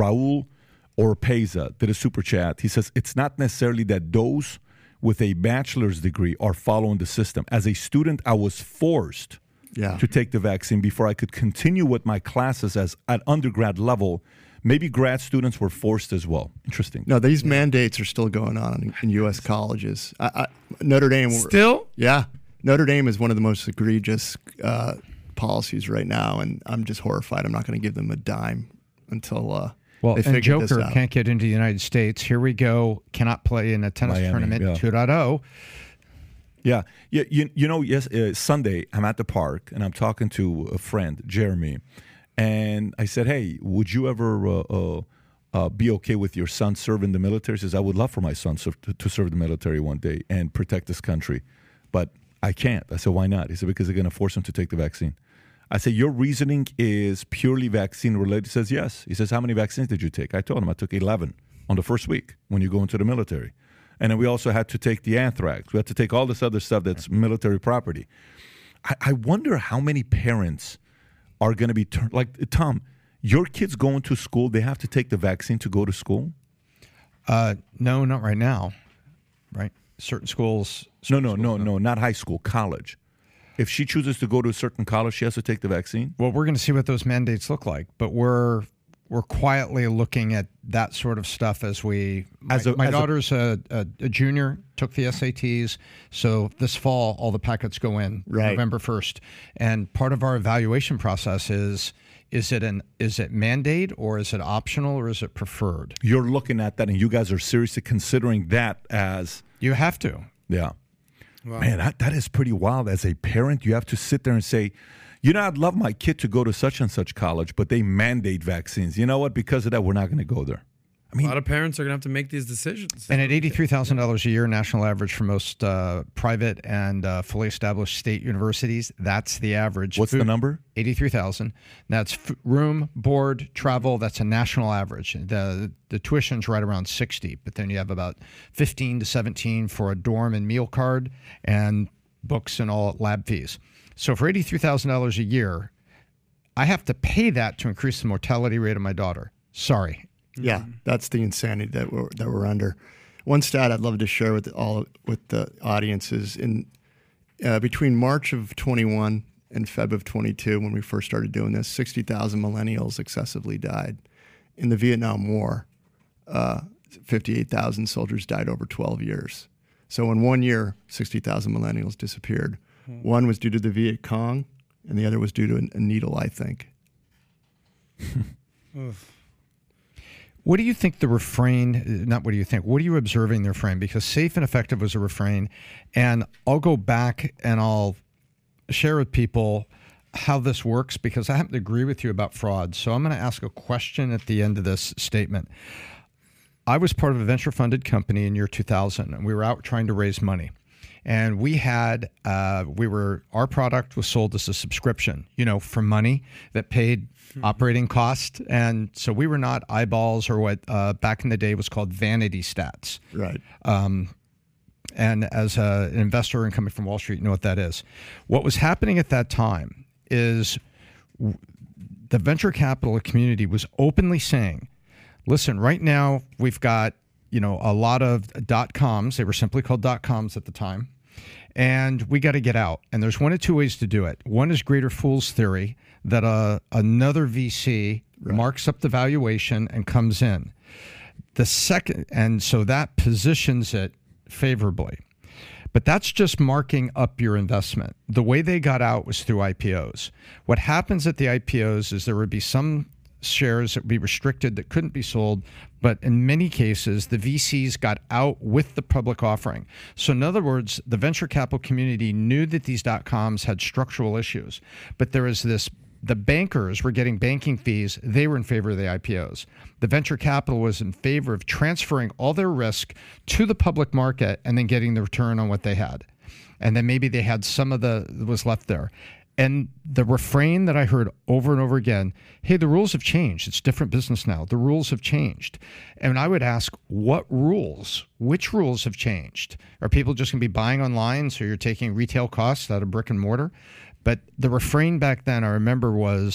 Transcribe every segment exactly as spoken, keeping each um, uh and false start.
Raul Orpeza did a super chat. He says, it's not necessarily that those with a bachelor's degree are following the system. As a student, I was forced yeah. to take the vaccine before I could continue with my classes as at undergrad level. Maybe grad students were forced as well. Interesting. No, these yeah. mandates are still going on in, in U S colleges. I, I, Notre Dame. Still? Yeah. Notre Dame is one of the most egregious uh, policies right now, and I'm just horrified. I'm not going to give them a dime until uh, well, they figure and Joker this out. Can't get into the United States. Here we go. Cannot play in a tennis Miami, tournament yeah. two point oh. Yeah. yeah you, you know, yes, uh, Sunday, I'm at the park, and I'm talking to a friend, Jeremy, and I said, hey, would you ever uh, uh, uh, be okay with your son serving the military? He says, I would love for my son to, to serve the military one day and protect this country. But I can't. I said, why not? He said, because they're going to force him to take the vaccine. I said, your reasoning is purely vaccine related? He says, yes. He says, how many vaccines did you take? I told him I took eleven on the first week when you go into the military. And then we also had to take the anthrax. We had to take all this other stuff that's military property. I, I wonder how many parents are going to be turned, like, Tom, your kids going to school, they have to take the vaccine to go to school? Uh, no, not right now. Right? Certain schools. Certain no, no, schools, no, no, not high school, college. If she chooses to go to a certain college, she has to take the vaccine? Well, we're going to see what those mandates look like, but we're we're quietly looking at that sort of stuff as we. My, as a, my as daughter's a, a, a junior, took the S A Ts, so this fall all the packets go in right. November first, and part of our evaluation process is. Is it an is it mandate or is it optional or is it preferred? You're looking at that, and you guys are seriously considering that as you have to. Yeah, wow. Man, that, that is pretty wild. As a parent, you have to sit there and say, you know, I'd love my kid to go to such and such college, but they mandate vaccines. You know what? Because of that, we're not going to go there. I mean, a lot of parents are going to have to make these decisions. And at eighty-three thousand dollars a year, national average for most uh, private and uh, fully established state universities, that's the average. What's Food, the number? eighty-three thousand dollars. That's f- room, board, travel. That's a national average. The the tuition's right around sixty, but then you have about fifteen to seventeen for a dorm and meal card and books and all lab fees. So for eighty-three thousand dollars a year, I have to pay that to increase the mortality rate of my daughter. Sorry. Yeah, that's the insanity that we're that we're under. One stat I'd love to share with all with the audiences in uh, between March of twenty-one and February of twenty-two, when we first started doing this, sixty thousand millennials excessively died. In the Vietnam War, uh, fifty-eight thousand soldiers died over twelve years. So in one year, sixty thousand millennials disappeared. Hmm. One was due to the Viet Cong, and the other was due to a, a needle, I think. What do you think the refrain, not what do you think, what are you observing the refrain? Because safe and effective was a refrain. And I'll go back and I'll share with people how this works because I happen to agree with you about fraud. So I'm going to ask a question at the end of this statement. I was part of a venture-funded company in year two thousand, and we were out trying to raise money. And we had, uh, we were, our product was sold as a subscription, you know, for money that paid operating cost. And so we were not eyeballs or what uh, back in the day was called vanity stats. Right. Um, and as a, an investor and coming from Wall Street, you know what that is. What was happening at that time is w- the venture capital community was openly saying, listen, right now we've got, you know, a lot of dot coms. They were simply called dot coms at the time. And we got to get out. And there's one of two ways to do it. One is greater fool's theory, that uh, another V C right. marks up the valuation and comes in. The second, and so that positions it favorably. But that's just marking up your investment. The way they got out was through I P Os. What happens at the I P Os is there would be some shares that would be restricted that couldn't be sold, but in many cases, the V Cs got out with the public offering. So in other words, the venture capital community knew that these dot-coms had structural issues, but there was this, the bankers were getting banking fees. They were in favor of the I P Os. The venture capital was in favor of transferring all their risk to the public market and then getting the return on what they had. And then maybe they had some of the that was left there. And the refrain that I heard over and over again, hey, the rules have changed. It's different business now. The rules have changed. And I would ask, what rules? Which rules have changed? Are people just going to be buying online so you're taking retail costs out of brick and mortar? But the refrain back then, I remember, was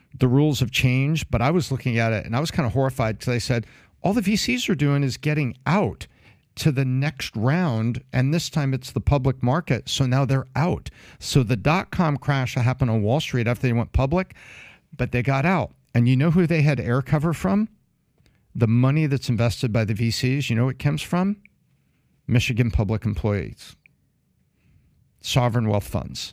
the rules have changed, but I was looking at it and I was kind of horrified because I said, all the V Cs are doing is getting out to the next round, and this time it's the public market, so now they're out. So the dot-com crash that happened on Wall Street after they went public, but they got out. And you know who they had air cover from? The money that's invested by the V Cs, you know what it comes from? Michigan public employees, sovereign wealth funds.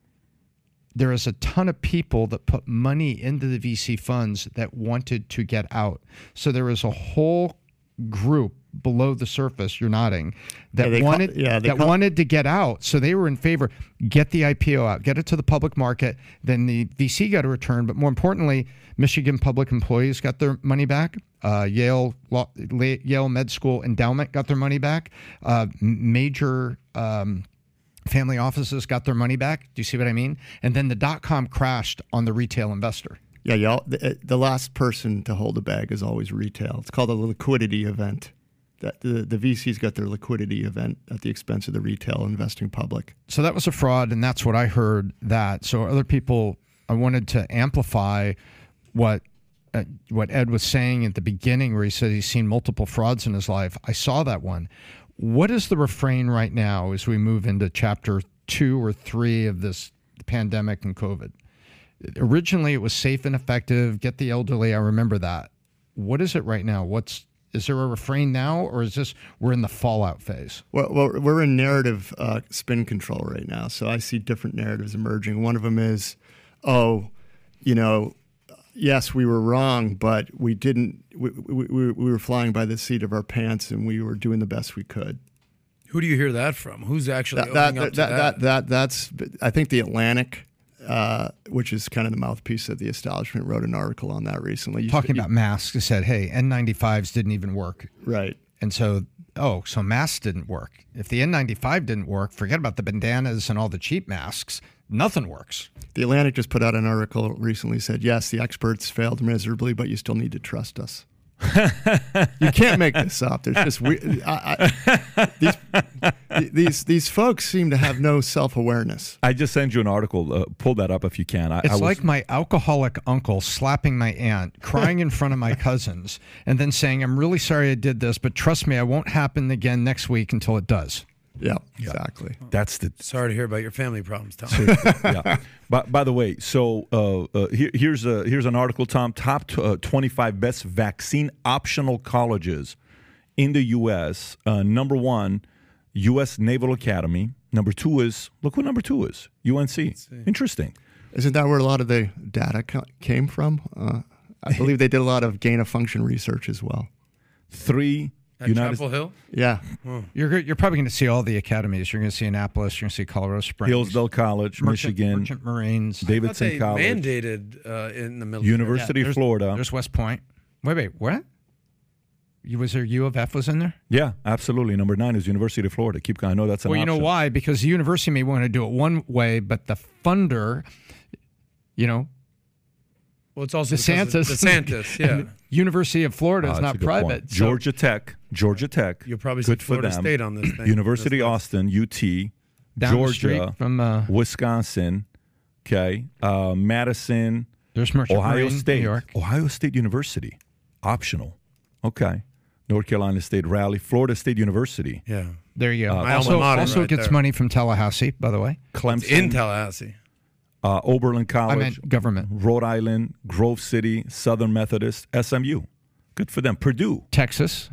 There is a ton of people that put money into the V C funds that wanted to get out. So there was a whole group below the surface, you're nodding, that Yeah, they wanted call- yeah, they that call- wanted to get out. So they were in favor, get the I P O out, get it to the public market, then the V C got a return, but more importantly, Michigan public employees got their money back. Uh, Yale Law, Yale Med School Endowment got their money back. Uh, major um, family offices got their money back. Do you see what I mean? And then the dot-com crashed on the retail investor. Yeah, y'all. The, the last person to hold a bag is always retail. It's called a liquidity event. That the, the V Cs got their liquidity event at the expense of the retail investing public. So that was a fraud, and that's what I heard that. So other people, I wanted to amplify what uh, what Ed was saying at the beginning where he said he's seen multiple frauds in his life. I saw that one. What is the refrain right now as we move into chapter two or three of this pandemic and COVID? Originally, it was safe and effective, get the elderly. I remember that. What is it right now? What's Is there a refrain now, or is this we're in the fallout phase? Well, well we're in narrative uh, spin control right now. So I see different narratives emerging. One of them is, oh, you know, yes, we were wrong, but we didn't. We, we, we we were flying by the seat of our pants, and we were doing the best we could. Who do you hear that from? Who's actually That that owning up that, to that, that? that that's. I think the Atlantic, uh, which is kind of the mouthpiece of the establishment, wrote an article on that recently. You- Talking you- about masks, it said, hey, N ninety-fives didn't even work. right. And so, oh, so masks didn't work. If the N ninety-five didn't work, forget about the bandanas and all the cheap masks. Nothing works. The Atlantic just put out an article recently, said, yes, the experts failed miserably, but you still need to trust us. You can't make this up. There's just we, I, I, these, these these folks seem to have no self-awareness. I just sent you an article. Uh, pull that up if you can. I, It's I was, like my alcoholic uncle slapping my aunt, crying in front of my cousins, and then saying, I'm really sorry I did this, but trust me, I won't happen again next week until it does. Yeah, exactly. that's the Sorry to hear about your family problems, Tom. yeah. By, by the way, so uh, uh, here, here's a here's an article, Tom. Top t- uh, twenty-five best vaccine optional colleges in the U S. Uh, number one, U S Naval Academy. Number two is look who number two is U N C. Interesting. Isn't that where a lot of the data co- came from? Uh, I believe they did a lot of gain-of-function research as well. Three. At United Chapel Hill? Yeah. You're go- you're probably going to see all the academies. You're going to see Annapolis. You're going to see Colorado Springs, Hillsdale College, Merchant, Michigan, Merchant Marines. I thought they Davidson College, mandated uh, in the military. University of there's- Florida. There's West Point. Wait, wait, what? You, was there U of F was in there? Yeah, absolutely. Number nine is University of Florida. Keep going. I know that's an Well, you know option. why? Because the university may want to do it one way, but the funder, you know, Well, it's also DeSantis. because of DeSantis, yeah. University of Florida Oh, is that's a not good private. point. so- Georgia Tech, Georgia Tech. You'll probably see good for Florida them. State on this thing. University This list. Austin, U T, down the Georgia, street from uh, Wisconsin, okay, uh, Madison, there's Merchant Ohio Marine, State, New York. Ohio State University, optional, okay, North Carolina State Raleigh, Florida State University, Yeah. There you go. Uh, My also, alma mater also right gets there. money from Tallahassee, by the way. Clemson, In Tallahassee. uh, Oberlin I College, meant government. Rhode Island, Grove City, Southern Methodist, S M U, good for them. Purdue, Texas,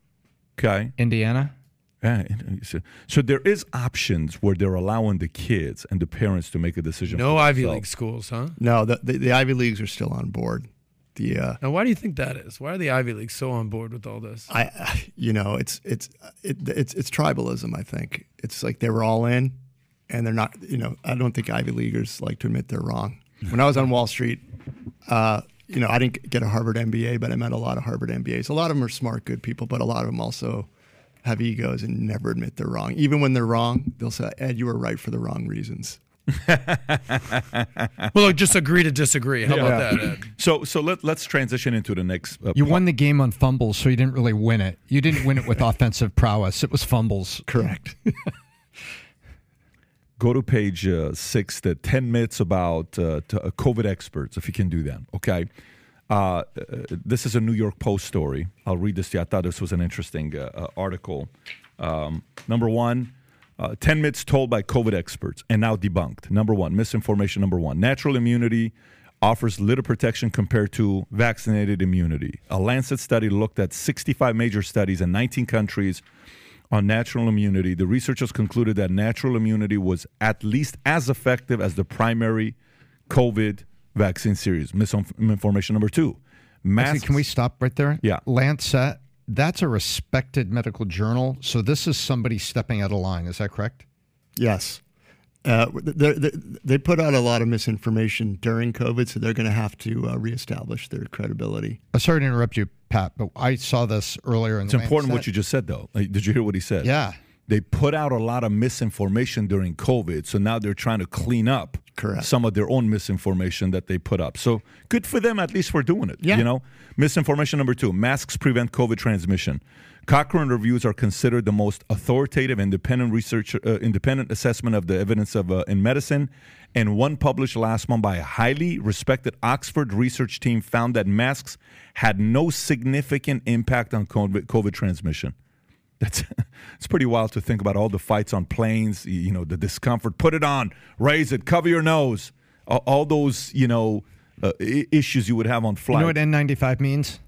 okay. Indiana. Yeah, so, so there is options where they're allowing the kids and the parents to make a decision. No for Ivy themselves. League schools, huh? No, the, the, the Ivy Leagues are still on board. The uh, Now, why do you think that is? Why are the Ivy Leagues so on board with all this? I, you know, it's it's it, it's it's tribalism. I think it's like they were all in, and they're not. You know, I don't think Ivy Leaguers like to admit they're wrong. When I was on Wall Street, uh, you know, I didn't get a Harvard M B A, but I met a lot of Harvard M B As. A lot of them are smart, good people, but a lot of them also have egos and never admit they're wrong. Even when they're wrong, they'll say, "Ed, you were right for the wrong reasons." Well, look, just agree to disagree. How about that, Ed? So so let let's transition into the next. Uh, You won the game on fumbles, so you didn't really win it. You didn't win it with offensive prowess. It was fumbles. Correct. go to page uh, six, the ten myths about uh, to, uh, COVID experts, if you can do that, okay? Uh, uh, this is a New York Post story. I'll read this to you. I thought this was an interesting uh, uh, article. Um, number one, uh, ten myths told by COVID experts and now debunked. Number one, misinformation number one. Natural immunity offers little protection compared to vaccinated immunity. A Lancet study looked at sixty-five major studies in nineteen countries on natural immunity. The researchers concluded that natural immunity was at least as effective as the primary COVID vaccine series. Misinformation number two. Masks. Actually, can we stop right there? Yeah. Lancet, that's a respected medical journal. So this is somebody stepping out of line. Is that correct? Yes. Uh, they they put out a lot of misinformation during COVID, so they're going to have to uh, reestablish their credibility. I'm sorry to interrupt you, Pat, but I saw this earlier in the It's important what you just said, though. Like, did you hear what he said? Yeah. They put out a lot of misinformation during COVID, so now they're trying to clean up Correct. some of their own misinformation that they put up. So good for them, at least for doing it. Yeah. You know, misinformation number two: masks prevent COVID transmission. Cochrane reviews are considered the most authoritative, independent research, uh, independent assessment of the evidence of uh, in medicine. And one published last month by a highly respected Oxford research team found that masks had no significant impact on COVID, COVID transmission. That's it's pretty wild to think about all the fights on planes, you know, the discomfort. Put it on, raise it, cover your nose. All, all those, you know, uh, I- issues you would have on flight. You know what N ninety-five means?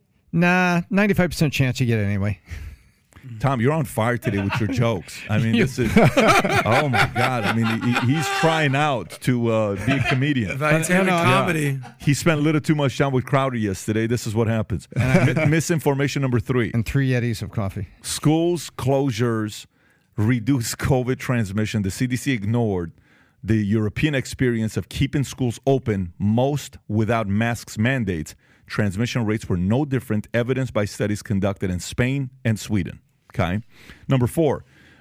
Nah, ninety-five percent chance you get it anyway. Tom, you're on fire today with your jokes. I mean, this is, oh my God. I mean, he, he's trying out to uh, be a comedian. Titanic no, no, comedy. Yeah. He spent a little too much time with Crowder yesterday. This is what happens. Mi- misinformation number three. And three Yetis of coffee. Schools closures reduce COVID transmission. The C D C ignored the European experience of keeping schools open, most without masks mandates. Transmission rates were no different, evidenced by studies conducted in Spain and Sweden. Okay. Number four,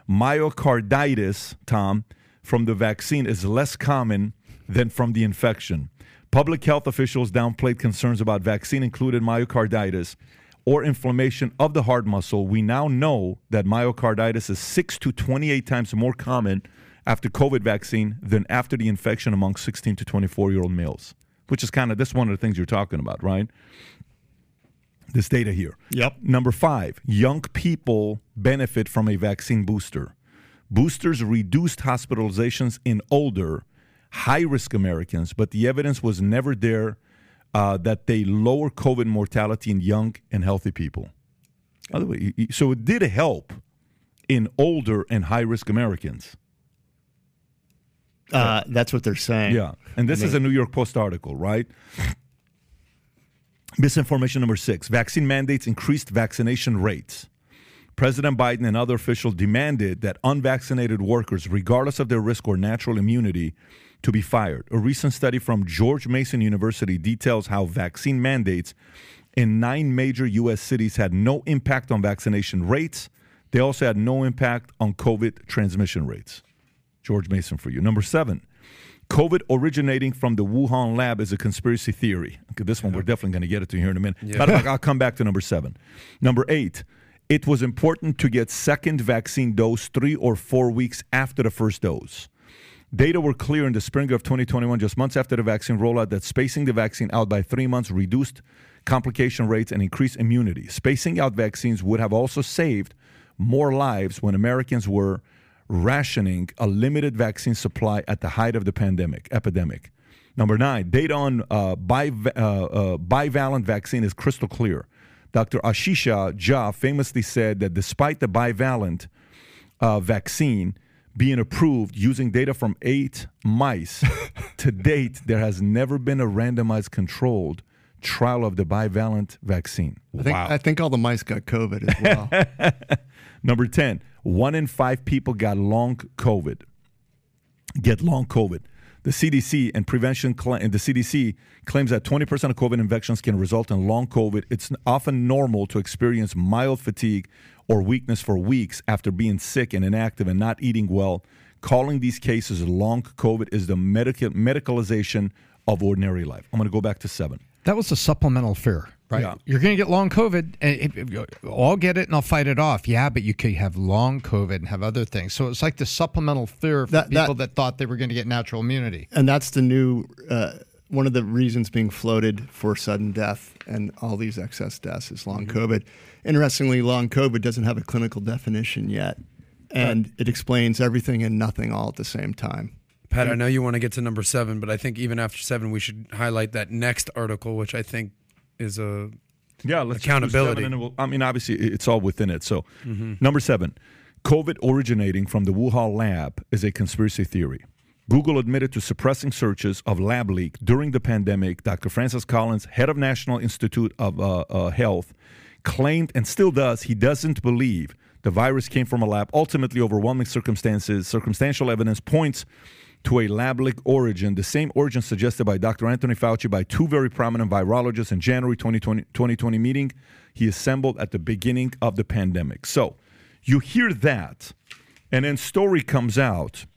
myocarditis, Tom, from the vaccine is less common than from the infection. Public health officials downplayed concerns about vaccine-included myocarditis or inflammation of the heart muscle. We now know that myocarditis is six to twenty-eight times more common after COVID vaccine than after the infection among sixteen to twenty-four-year-old males, which is kind of, this one of the things you're talking about, right? This data here. Yep. Number five, young people benefit from a vaccine booster. Boosters reduced hospitalizations in older, high-risk Americans, but the evidence was never there uh, that they lower COVID mortality in young and healthy people. By the way, so it did help in older and high-risk Americans. Uh, that's what they're saying. Yeah, and this I mean, is a New York Post article, right? Misinformation number six. Vaccine mandates increased vaccination rates. President Biden and other officials demanded that unvaccinated workers, regardless of their risk or natural immunity, to be fired. A recent study from George Mason University details how vaccine mandates in nine major U S cities had no impact on vaccination rates. They also had no impact on COVID transmission rates. George Mason for you. Number seven. COVID originating from the Wuhan lab is a conspiracy theory. Okay, this one, we're definitely going to get it to here in a minute. Yeah. But I'll come back to number seven. Number eight, it was important to get second vaccine dose three or four weeks after the first dose. Data were clear in the spring of twenty twenty-one, just months after the vaccine rollout, that spacing the vaccine out by three months reduced complication rates and increased immunity. Spacing out vaccines would have also saved more lives when Americans were rationing a limited vaccine supply at the height of the pandemic epidemic. Number nine, data on uh, biv- uh, uh, bivalent vaccine is crystal clear. Doctor Ashisha Jha famously said that despite the bivalent uh, vaccine being approved using data from eight mice, to date, there has never been a randomized controlled trial of the bivalent vaccine. I think, Wow. I think all the mice got COVID as well. Number ten, one in five people got long COVID, get long COVID. The C D C and prevention cl- and the C D C claims that twenty percent of COVID infections can result in long COVID. It's often normal to experience mild fatigue or weakness for weeks after being sick and inactive and not eating well. Calling these cases long COVID is the medical medicalization of ordinary life. I'm going to go back to seven. That was a supplemental fear, right? Yeah. You're going to get long COVID. And if, if, I'll get it and I'll fight it off. Yeah, but you could have long COVID and have other things. So it's like the supplemental fear for That- people that- that thought they were going to get natural immunity. And that's the new, uh, one of the reasons being floated for sudden death and all these excess deaths is long COVID. Interestingly, long COVID doesn't have a clinical definition yet. And it explains everything and nothing all at the same time. Pat, I know you want to get to number seven, but I think even after seven, we should highlight that next article, which I think is a Yeah, let's accountability. And we'll, I mean, obviously, it's all within it. So, number seven, COVID originating from the Wuhan lab is a conspiracy theory. Google admitted to suppressing searches of lab leak during the pandemic. Doctor Francis Collins, head of National Institute of uh, uh, Health, claimed and still does he doesn't believe the virus came from a lab. Ultimately, overwhelming circumstances, circumstantial evidence points to a lab leak origin, the same origin suggested by Doctor Anthony Fauci by two very prominent virologists in January twenty twenty meeting he assembled at the beginning of the pandemic. So you hear that, and then story comes out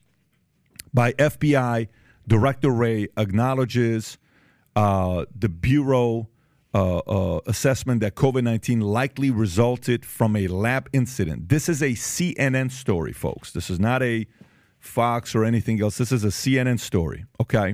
by F B I Director Wray acknowledges uh, the Bureau uh, uh, assessment that COVID nineteen likely resulted from a lab incident. This is a C N N story, folks. This is not a Fox or anything else. This is a C N N story, okay?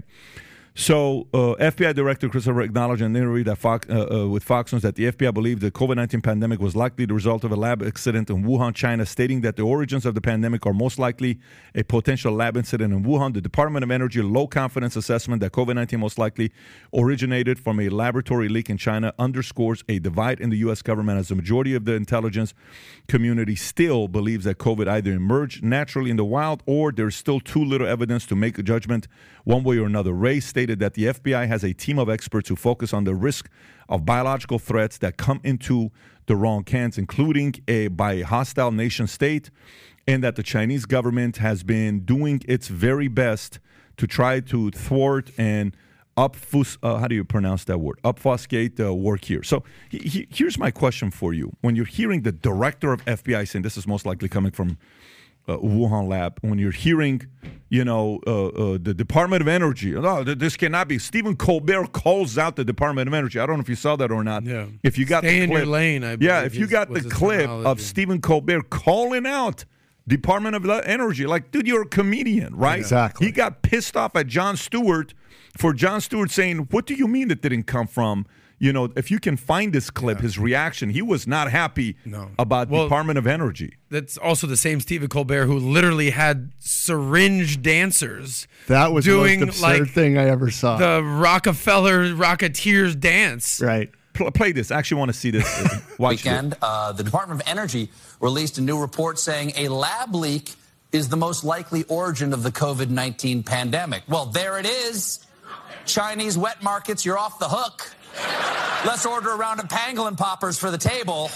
So uh, F B I Director Christopher acknowledged in an interview that Fox, uh, uh, with Fox News that the F B I believed the COVID nineteen pandemic was likely the result of a lab incident in Wuhan, China, stating that the origins of the pandemic are most likely a potential lab incident in Wuhan. The Department of Energy low confidence assessment that COVID nineteen most likely originated from a laboratory leak in China underscores a divide in the U S government, as the majority of the intelligence community still believes that COVID either emerged naturally in the wild or there's still too little evidence to make a judgment one way or another. Wray stated that the F B I has a team of experts who focus on the risk of biological threats that come into the wrong hands, including a by a hostile nation state, and that the Chinese government has been doing its very best to try to thwart and upfus, uh, how do you pronounce that word? Obfuscate the work here. So he, he, here's my question for you. When you're hearing the director of F B I saying this is most likely coming from Uh, Wuhan lab, when you're hearing, you know, uh, uh, the Department of Energy, oh, this cannot be. Stephen Colbert calls out the Department of Energy. I don't know if you saw that or not. Yeah. If you got Stay the in clip, your lane, I yeah, believe if you is- got was the his clip terminology. of Stephen Colbert calling out Department of Energy, like, dude, you're a comedian, right? Exactly. He got pissed off at Jon Stewart for Jon Stewart saying, "What do you mean it didn't come from?" You know, if you can find this clip, his reaction, he was not happy No. about Well, Department of Energy. That's also the same Stephen Colbert who literally had syringe dancers That was doing the most absurd like thing I ever saw. the Rockefeller Rocketeers dance. right. Pl- play this. I actually want to see this. Watch this. Weekend, uh, the Department of Energy released a new report saying a lab leak is the most likely origin of the COVID nineteen pandemic. Well, there it is. Chinese wet markets, you're off the hook. Let's order a round of pangolin poppers for the table.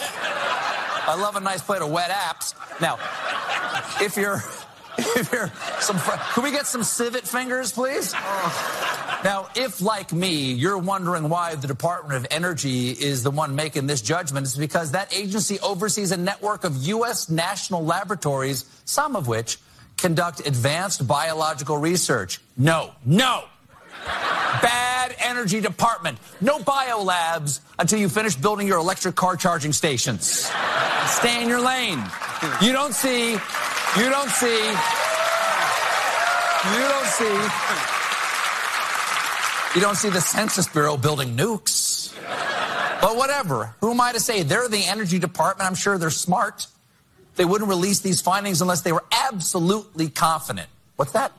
I love a nice plate of wet apps. Now, if you're, if you're some, fr- can we get some civet fingers, please? Now, if like me, you're wondering why the Department of Energy is the one making this judgment, it's because that agency oversees a network of U S national laboratories, some of which conduct advanced biological research. No, no. Bad energy department. No biolabs until you finish building your electric car charging stations. Stay in your lane. You don't see, you don't see, you don't see, you don't see the Census Bureau building nukes. But whatever. Who am I to say? They're the energy department. I'm sure they're smart. They wouldn't release these findings unless they were absolutely confident. What's that?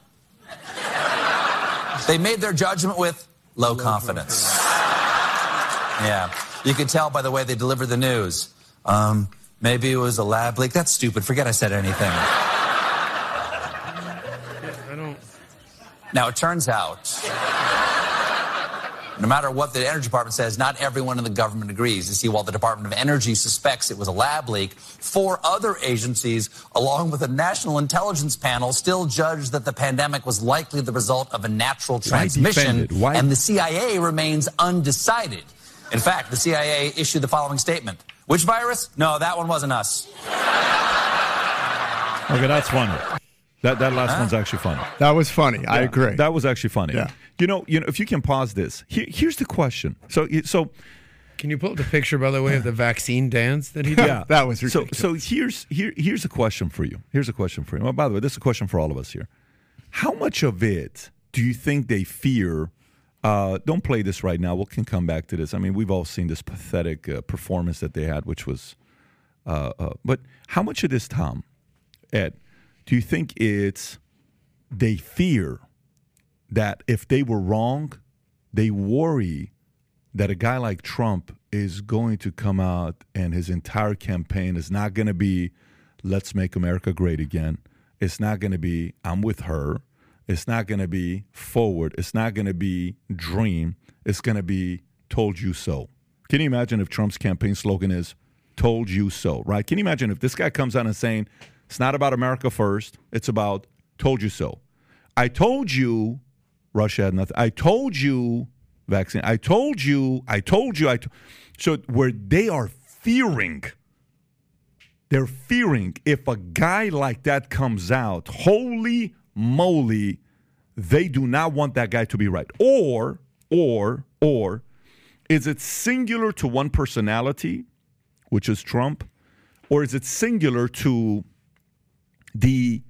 They made their judgment with low confidence. Yeah. You could tell by the way they delivered the news. Um, maybe it was a lab leak. That's stupid. Forget I said anything. I don't. Now, it turns out, no matter what the Energy Department says, not everyone in the government agrees. You see, while the Department of Energy suspects it was a lab leak, four other agencies, along with a national intelligence panel, still judge that the pandemic was likely the result of a natural transmission, Why? and the C I A remains undecided. In fact, the C I A issued the following statement. Which virus? No, that one wasn't us. Okay, that's funny. That that last one's actually funny. That was funny. I Yeah, agree. That was actually funny. Yeah. You know, you know, if you can pause this, here, here's the question. So, so Can you pull up the picture, by the way, of the vaccine dance that he did? yeah, That was so. ridiculous. So here's here here's a question for you. Here's a question for you. Well, by the way, this is a question for all of us here. How much of it do you think they fear? Uh, don't play this right now. We can come back to this. I mean, we've all seen this pathetic uh, performance that they had, which was. Uh, uh, but how much of this, Tom, Ed, do you think it's they fear that if they were wrong, they worry that a guy like Trump is going to come out and his entire campaign is not going to be, let's make America great again. It's not going to be, I'm with her. It's not going to be forward. It's not going to be dream. It's going to be told you so. Can you imagine if Trump's campaign slogan is told you so, right? Can you imagine if this guy comes out and saying, it's not about America first, it's about told you so. I told you Russia had nothing. I told you vaccine. I told you, I told you. I t-. So where they are fearing, they're fearing if a guy like that comes out, holy moly, they do not want that guy to be right. Or, or, or, is it singular to one personality, which is Trump, or is it singular to the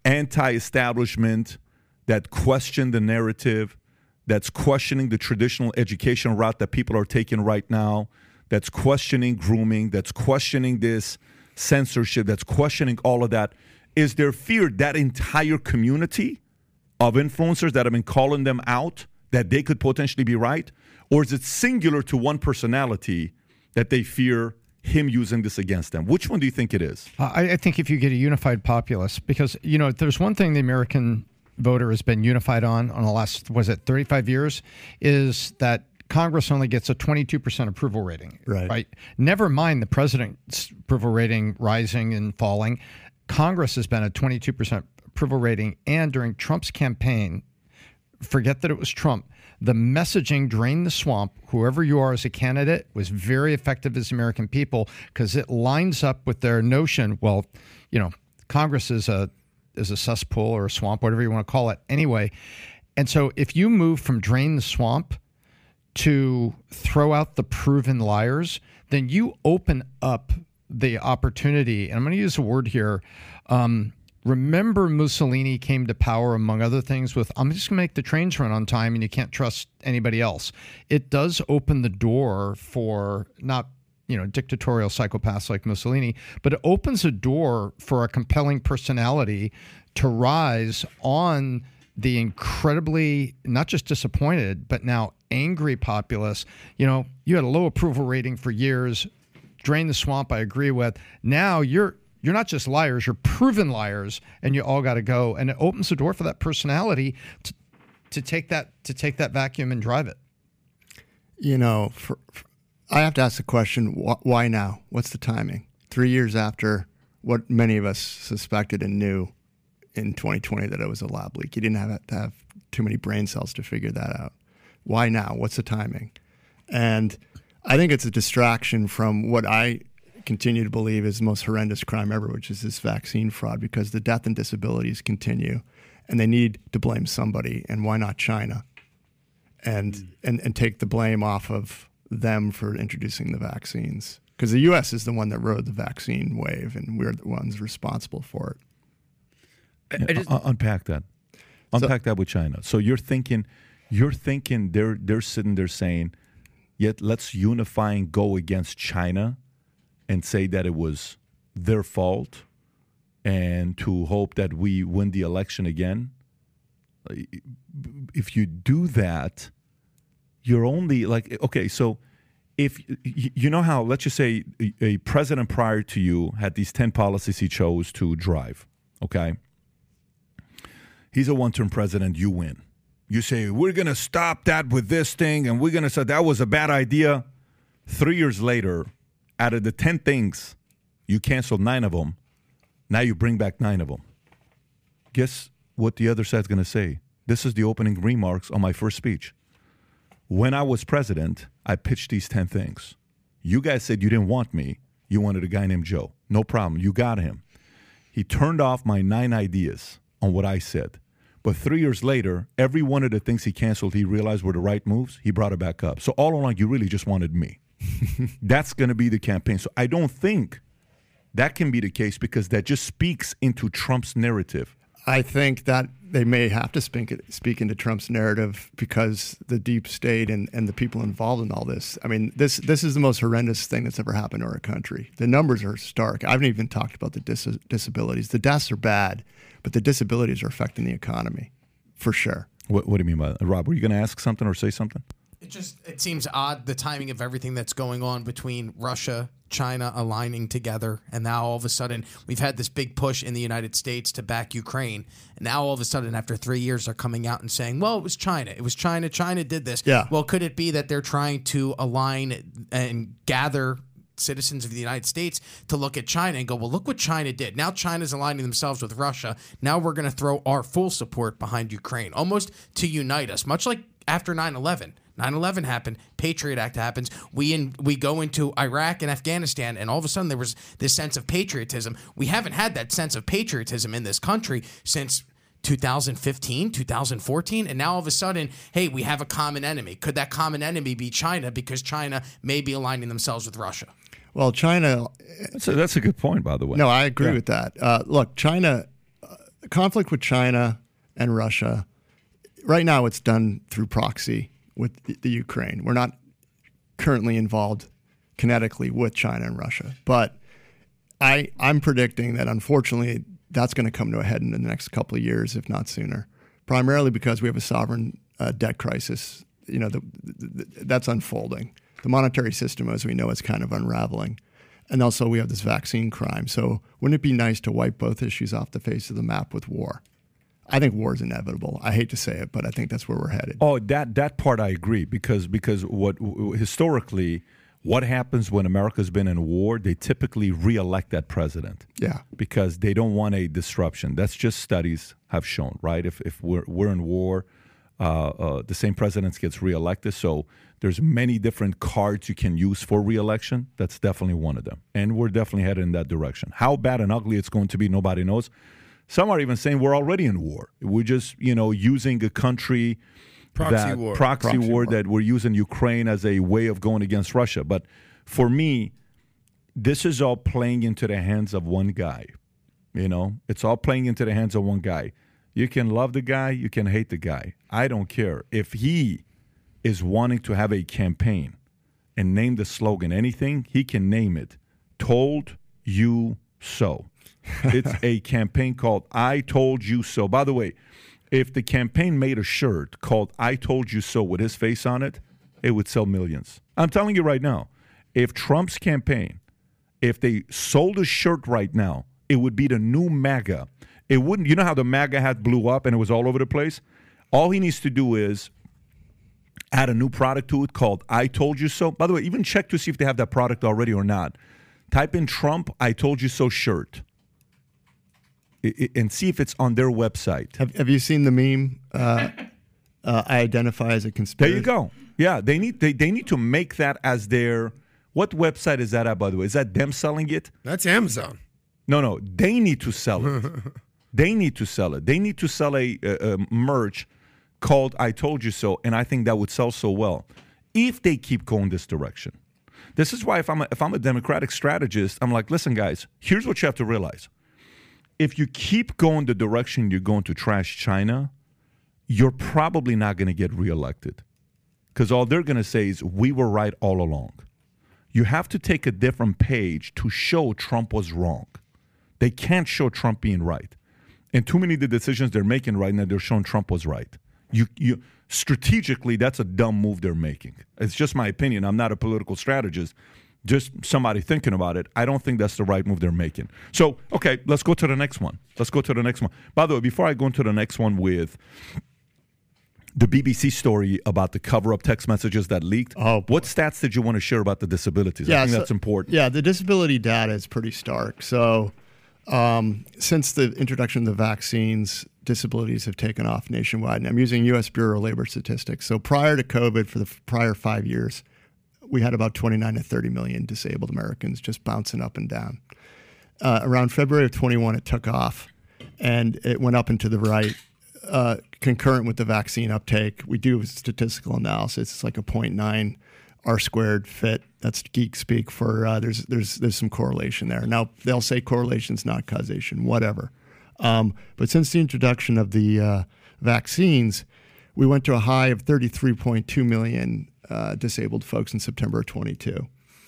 anti-establishment that question the narrative, that's questioning the traditional education route that people are taking right now, that's questioning grooming, that's questioning this censorship, that's questioning all of that? Is there fear that entire community of influencers that have been calling them out that they could potentially be right? Or is it singular to one personality that they fear him using this against them? Which one do you think it is? I, I think if you get a unified populace, because, you know, there's one thing the American voter has been unified on on the last, was it thirty-five years, is that Congress only gets a twenty-two percent approval rating. Right. Right. Never mind the president's approval rating rising and falling. Congress has been a twenty-two percent approval rating. And during Trump's campaign, forget that it was Trump, the messaging drain the swamp, whoever you are as a candidate, was very effective as American people because it lines up with their notion, well, you know, Congress is a is a cesspool or a swamp, whatever you want to call it anyway. And so if you move from drain the swamp to throw out the proven liars, then you open up the opportunity. And I'm going to use a word here. Um, Remember, Mussolini came to power, among other things, with, I'm just going to make the trains run on time and you can't trust anybody else. It does open the door for not, you know, dictatorial psychopaths like Mussolini, but it opens a door for a compelling personality to rise on the incredibly, not just disappointed, but now angry populace. You know, you had a low approval rating for years, drain the swamp, I agree with. Now you're, You're not just liars, you're proven liars, and you all got to go. And it opens the door for that personality to, to take that to take that vacuum and drive it. You know, for, for, I have to ask the question, wh- why now? What's the timing? Three years after what many of us suspected and knew in twenty twenty that it was a lab leak. You didn't have to have too many brain cells to figure that out. Why now? What's the timing? And I think it's a distraction from what I continue to believe is the most horrendous crime ever, which is this vaccine fraud, because the death and disabilities continue and they need to blame somebody. And why not China? And, mm. and, and take the blame off of them for introducing the vaccines. Because the U S is the one that rode the vaccine wave and we're the ones responsible for it. I, I just, uh, unpack that. Unpack so, that with China. So you're thinking, you're thinking they're, they're sitting there saying, yet let's unify and go against China and say that it was their fault and to hope that we win the election again. If you do that, you're only like, okay, so if you know how, let's just say a president prior to you had these ten policies he chose to drive, okay? He's a one-term president, you win. You say, we're going to stop that with this thing and we're going to say that was a bad idea. Three years later, out of the ten things, you canceled nine of them. Now you bring back nine of them. Guess what the other side's going to say? This is the opening remarks on my first speech. When I was president, I pitched these ten things. You guys said you didn't want me. You wanted a guy named Joe. No problem. You got him. He turned off my nine ideas. on what I said. But three years later, every one of the things he canceled, he realized were the right moves. He brought it back up. So all along, you really just wanted me. That's going to be the campaign. So I don't think that can be the case because that just speaks into Trump's narrative. I think that they may have to speak, speak into Trump's narrative because the deep state and, and the people involved in all this. I mean, this this is the most horrendous thing that's ever happened to our country. The numbers are stark. I haven't even talked about the dis- disabilities. The deaths are bad, but the disabilities are affecting the economy for sure. What, what do you mean by that? Rob, were you going to ask something or say something? It just it seems odd, the timing of everything that's going on between Russia, China aligning together, and now all of a sudden we've had this big push in the United States to back Ukraine, and now all of a sudden after three years they're coming out and saying, well, it was China. It was China. China did this. Yeah. Well, could it be that they're trying to align and gather citizens of the United States to look at China and go, well, look what China did. Now China's aligning themselves with Russia. Now we're going to throw our full support behind Ukraine, almost to unite us, much like after nine eleven. nine eleven happened, Patriot Act happens, we in, we go into Iraq and Afghanistan, and all of a sudden there was this sense of patriotism. We haven't had that sense of patriotism in this country since two thousand fifteen, two thousand fourteen, and now all of a sudden, hey, we have a common enemy. Could that common enemy be China because China may be aligning themselves with Russia? Well, China... That's a, that's a good point, by the way. No, I agree Yeah. with that. Uh, look, China, uh, conflict with China and Russia, right now it's done through proxy with the, the Ukraine. We're not currently involved kinetically with China and Russia. But I, I'm predicting that, unfortunately, that's going to come to a head in the next couple of years, if not sooner, primarily because we have a sovereign uh, debt crisis. You know, the, the, the, that's unfolding. The monetary system, as we know, is kind of unraveling. And also we have this vaccine crime. So wouldn't it be nice to wipe both issues off the face of the map with war? I think war is inevitable. I hate to say it, but I think that's where we're headed. Oh, that that part I agree because because what historically what happens when America's been in war? They typically re-elect that president. Yeah, because they don't want a disruption. That's just studies have shown, right? If if we're we're in war, uh, uh, the same president gets re-elected. So there's many different cards you can use for re-election. That's definitely one of them, and we're definitely headed in that direction. How bad and ugly it's going to be, nobody knows. Some are even saying we're already in war. We're just, you know, using a country Proxy that war. proxy, Proxy war war. that we're using Ukraine as a way of going against Russia. But for me, this is all playing into the hands of one guy. You know, it's all playing into the hands of one guy. You can love the guy, you can hate the guy. I don't care. If he is wanting to have a campaign and name the slogan anything, he can name it. Told you so. It's a campaign called I Told You So. By the way, if the campaign made a shirt called I Told You So with his face on it, it would sell millions. I'm telling you right now, if Trump's campaign, if they sold a shirt right now, it would be the new MAGA. It wouldn't, you know how the MAGA hat blew up and it was all over the place? All he needs to do is add a new product to it called I Told You So. By the way, even check to see if they have that product already or not. Type in Trump I Told You So shirt. And see if it's on their website. Have Have you seen the meme? Uh, uh, I identify as a conspiracy. There you go. Yeah, they need they, they need to make that as their. What website is that at, by the way? Is that them selling it? That's Amazon. No, no. They need to sell it. They need to sell it. They need to sell a, a, a merch called I Told You So, and I think that would sell so well if they keep going this direction. This is why if I'm a, if I'm a Democratic strategist, I'm like, listen, guys, here's what you have to realize. If you keep going the direction you're going to trash China, you're probably not going to get reelected. Because all they're going to say is, we were right all along. You have to take a different page to show Trump was wrong. They can't show Trump being right. And too many of the decisions they're making right now, they're showing Trump was right. You, you strategically, that's a dumb move they're making. It's just my opinion. I'm not a political strategist. Just somebody thinking about it. I don't think that's the right move they're making. So, okay, let's go to the next one. Let's go to the next one. By the way, before I go into the next one with the B B C story about the cover-up text messages that leaked, Oh, boy. what stats did you want to share about the disabilities? I Yeah, think so- that's important. Yeah, the disability data is pretty stark. So um, since the introduction of the vaccines, disabilities have taken off nationwide. And I'm using U S Bureau of Labor Statistics. So prior to COVID, for the f- prior five years, we had about twenty-nine to thirty million disabled Americans just bouncing up and down. Uh, around February of twenty-one, it took off. and it went up and to the right. Uh, concurrent with the vaccine uptake, we do statistical analysis. It's like a zero point nine R squared fit. That's geek speak for uh, there's there's there's some correlation there. Now they'll say correlation's not causation, whatever. Um, but since the introduction of the uh, vaccines, we went to a high of thirty-three point two million uh, disabled folks in September of twenty-two.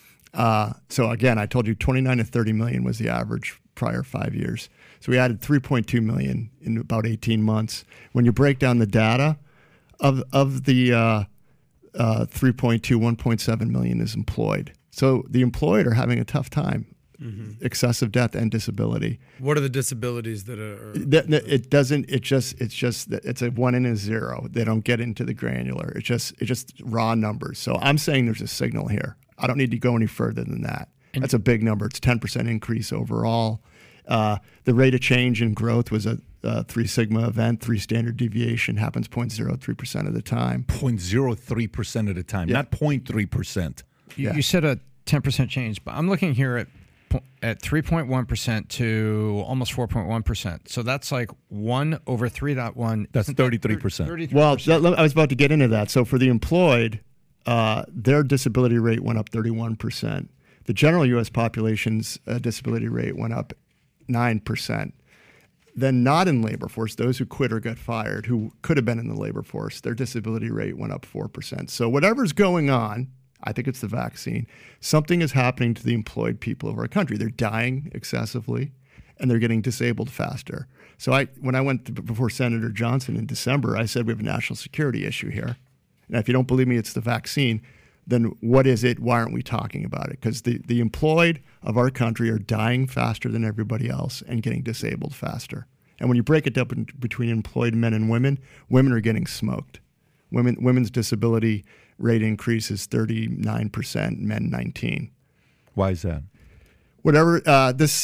Uh, so again, I told you twenty-nine to thirty million was the average prior five years. So we added three point two million in about eighteen months. When you break down the data of of the uh, uh, three point two, one point seven million is employed. So the employed are having a tough time. Mm-hmm. Excessive death and disability. What are the disabilities that are? That, that it doesn't. It just. It's just. It's a one and a zero. They don't get into the granular. It's just. It's just raw numbers. So I'm saying there's a signal here. I don't need to go any further than that. And that's a big number. It's ten percent increase overall. Uh, the rate of change in growth was a, a three sigma event. Three standard deviation happens zero point zero three percent of the time. zero point zero three percent of the time, Yeah. not zero point three percent. You, Yeah. you said a ten percent change, but I'm looking here at po- at three point one percent to almost four point one percent. So that's like one over three point one. That's thirty-three percent. Well, that, I was about to get into that. So for the employed, uh, their disability rate went up thirty-one percent. The general U S population's uh, disability rate went up nine percent. Then not in labor force, those who quit or got fired, who could have been in the labor force, their disability rate went up four percent. So whatever's going on, I think it's the vaccine, something is happening to the employed people of our country. They're dying excessively, and they're getting disabled faster. So I, when I went to, before Senator Johnson in December, I said we have a national security issue here. And if you don't believe me, it's the vaccine, then what is it? Why aren't we talking about it? Because the, the employed of our country are dying faster than everybody else and getting disabled faster. And when you break it up in, between employed men and women, women are getting smoked. Women women's disability rate increase is thirty-nine percent, men nineteen. Why is that? Whatever, uh, this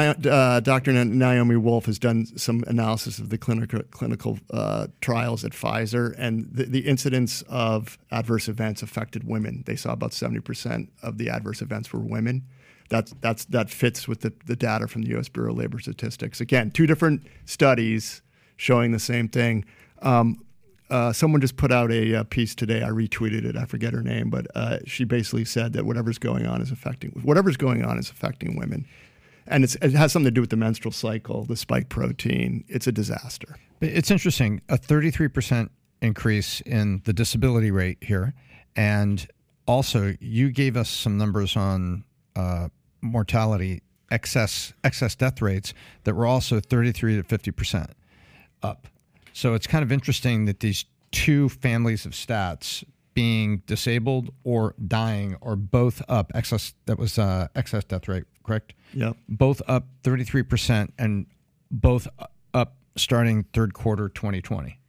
uh, Doctor Naomi Wolf has done some analysis of the clinical clinical uh, trials at Pfizer, and the, the incidence of adverse events affected women. They saw about seventy percent of the adverse events were women. That's that's that fits with the, the data from the U S Bureau of Labor Statistics. Again, two different studies showing the same thing. Um, Uh, someone just put out a, a piece today. I retweeted it. I forget her name, but uh, she basically said that whatever's going on is affecting whatever's going on is affecting women, and it's, it has something to do with the menstrual cycle, the spike protein. It's a disaster. It's interesting, a thirty-three percent increase in the disability rate here. And also, you gave us some numbers on uh, mortality, excess excess death rates that were also thirty-three to fifty percent up. So it's kind of interesting that these two families of stats, being disabled or dying, are both up. Excess, that was uh, excess death rate, correct? Yep. Both up thirty-three percent and both up starting third quarter twenty twenty.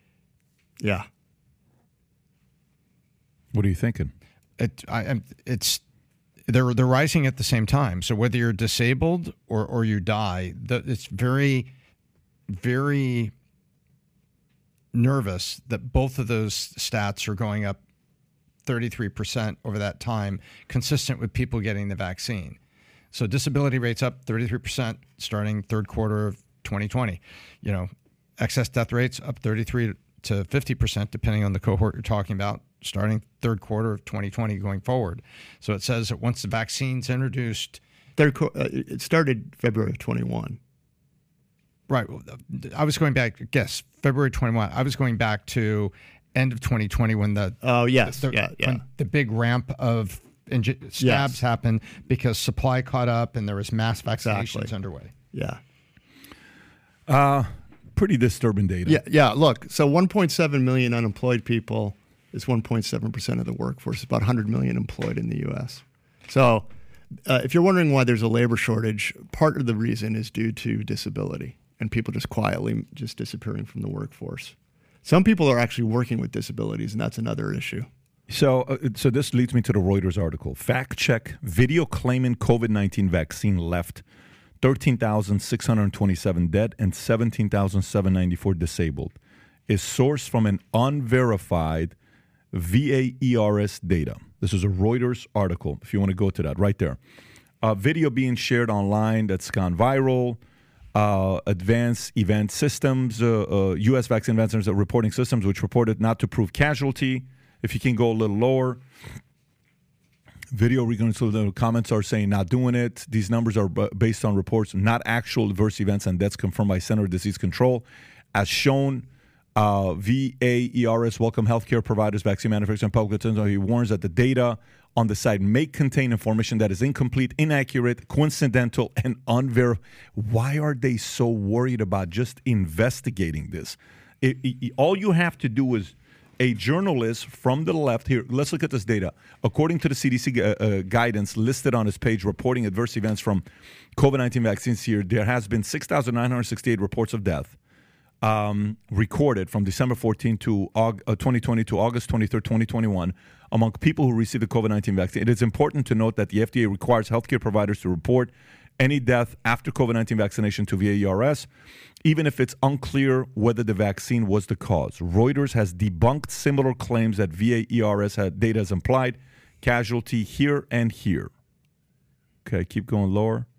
Yeah. What are you thinking? It, I, I'm- it's they're they're rising at the same time. So whether you're disabled or or you die, the, it's very, very nervous that both of those stats are going up thirty-three percent over that time, consistent with people getting the vaccine. So disability rates up thirty-three percent starting third quarter of twenty twenty. You know, excess death rates up thirty-three to fifty percent, depending on the cohort you're talking about, starting third quarter of twenty twenty going forward. So it says that once the vaccine's introduced, Third, co- uh, it started February of twenty-one. right, I was going back, guess, February twenty-first, I was going back to end of twenty twenty when the Oh yes, the, yeah, yeah. when the big ramp of inj- stabs Yes. happened because supply caught up and there was mass vaccinations Exactly. underway. Yeah. Uh, pretty disturbing data. Yeah, yeah. Look, so one point seven million unemployed people is one point seven percent of the workforce. It's about one hundred million employed in the U S. So uh, if you're wondering why there's a labor shortage, part of the reason is due to disability and people just quietly just disappearing from the workforce. Some people are actually working with disabilities, and that's another issue. So, uh, so this leads me to the Reuters article. Fact check: video claiming COVID nineteen vaccine left thirteen thousand six hundred twenty-seven dead and seventeen thousand seven hundred ninety-four disabled. Is sourced from an unverified V A E R S data. This is a Reuters article. If you want to go to that, right there. A video being shared online that's gone viral. uh, Advanced Event Systems, uh, uh, U S Vaccine Advanced Reporting Systems, which reported not to prove casualty. If you can go a little lower. Video reconciliation comments are saying not doing it. These numbers are b- based on reports, not actual adverse events and deaths confirmed by Center of Disease Control. As shown, uh, V A E R S, welcome healthcare providers, vaccine manufacturers, and public attendants. He warns that the data on the site may contain information that is incomplete, inaccurate, coincidental, and unverified. Why are they so worried about just investigating this? It, it, all you have to do is a journalist from the left here. Let's look at this data. According to the C D C uh, uh, guidance listed on its page, reporting adverse events from COVID nineteen vaccines here, there has been six thousand nine hundred sixty-eight reports of death um, recorded from December fourteenth to August, uh, twenty twenty to August twenty-third, twenty twenty-one among people who received the COVID nineteen vaccine. It is important to note that the F D A requires healthcare providers to report any death after COVID nineteen vaccination to V A E R S, even if it's unclear whether the vaccine was the cause. Reuters has debunked similar claims that V A E R S had data has implied casualty here and here. Okay, keep going lower.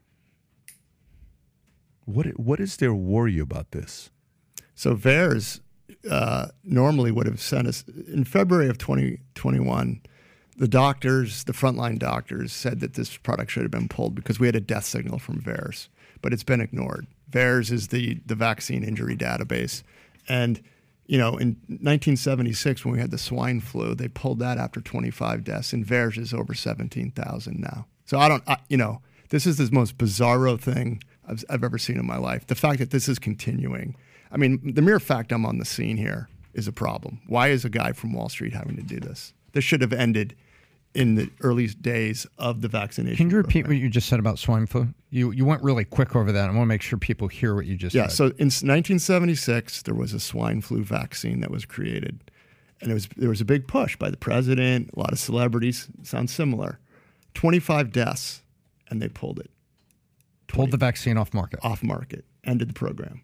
What what is their worry about this? So V A E R S uh, normally would have sent us in February of twenty twenty-one. The doctors, the frontline doctors, said that this product should have been pulled because we had a death signal from V A E R S, but it's been ignored. V A E R S is the, the vaccine injury database. And, you know, in nineteen seventy-six, when we had the swine flu, they pulled that after twenty-five deaths, and V A E R S is over seventeen thousand now. So I don't, I, you know, this is the most bizarro thing I've, I've ever seen in my life. The fact that this is continuing. I mean, the mere fact I'm on the scene here is a problem. Why is a guy from Wall Street having to do this? This should have ended in the early days of the vaccination. Can you repeat program. what you just said about swine flu? You you went really quick over that. I want to make sure people hear what you just yeah, said. Yeah, so in nineteen seventy-six, there was a swine flu vaccine that was created. And it was there was a big push by the president, a lot of celebrities. Sounds similar. twenty-five deaths, and they pulled it. Pulled the vaccine off market. Off market. Ended the program.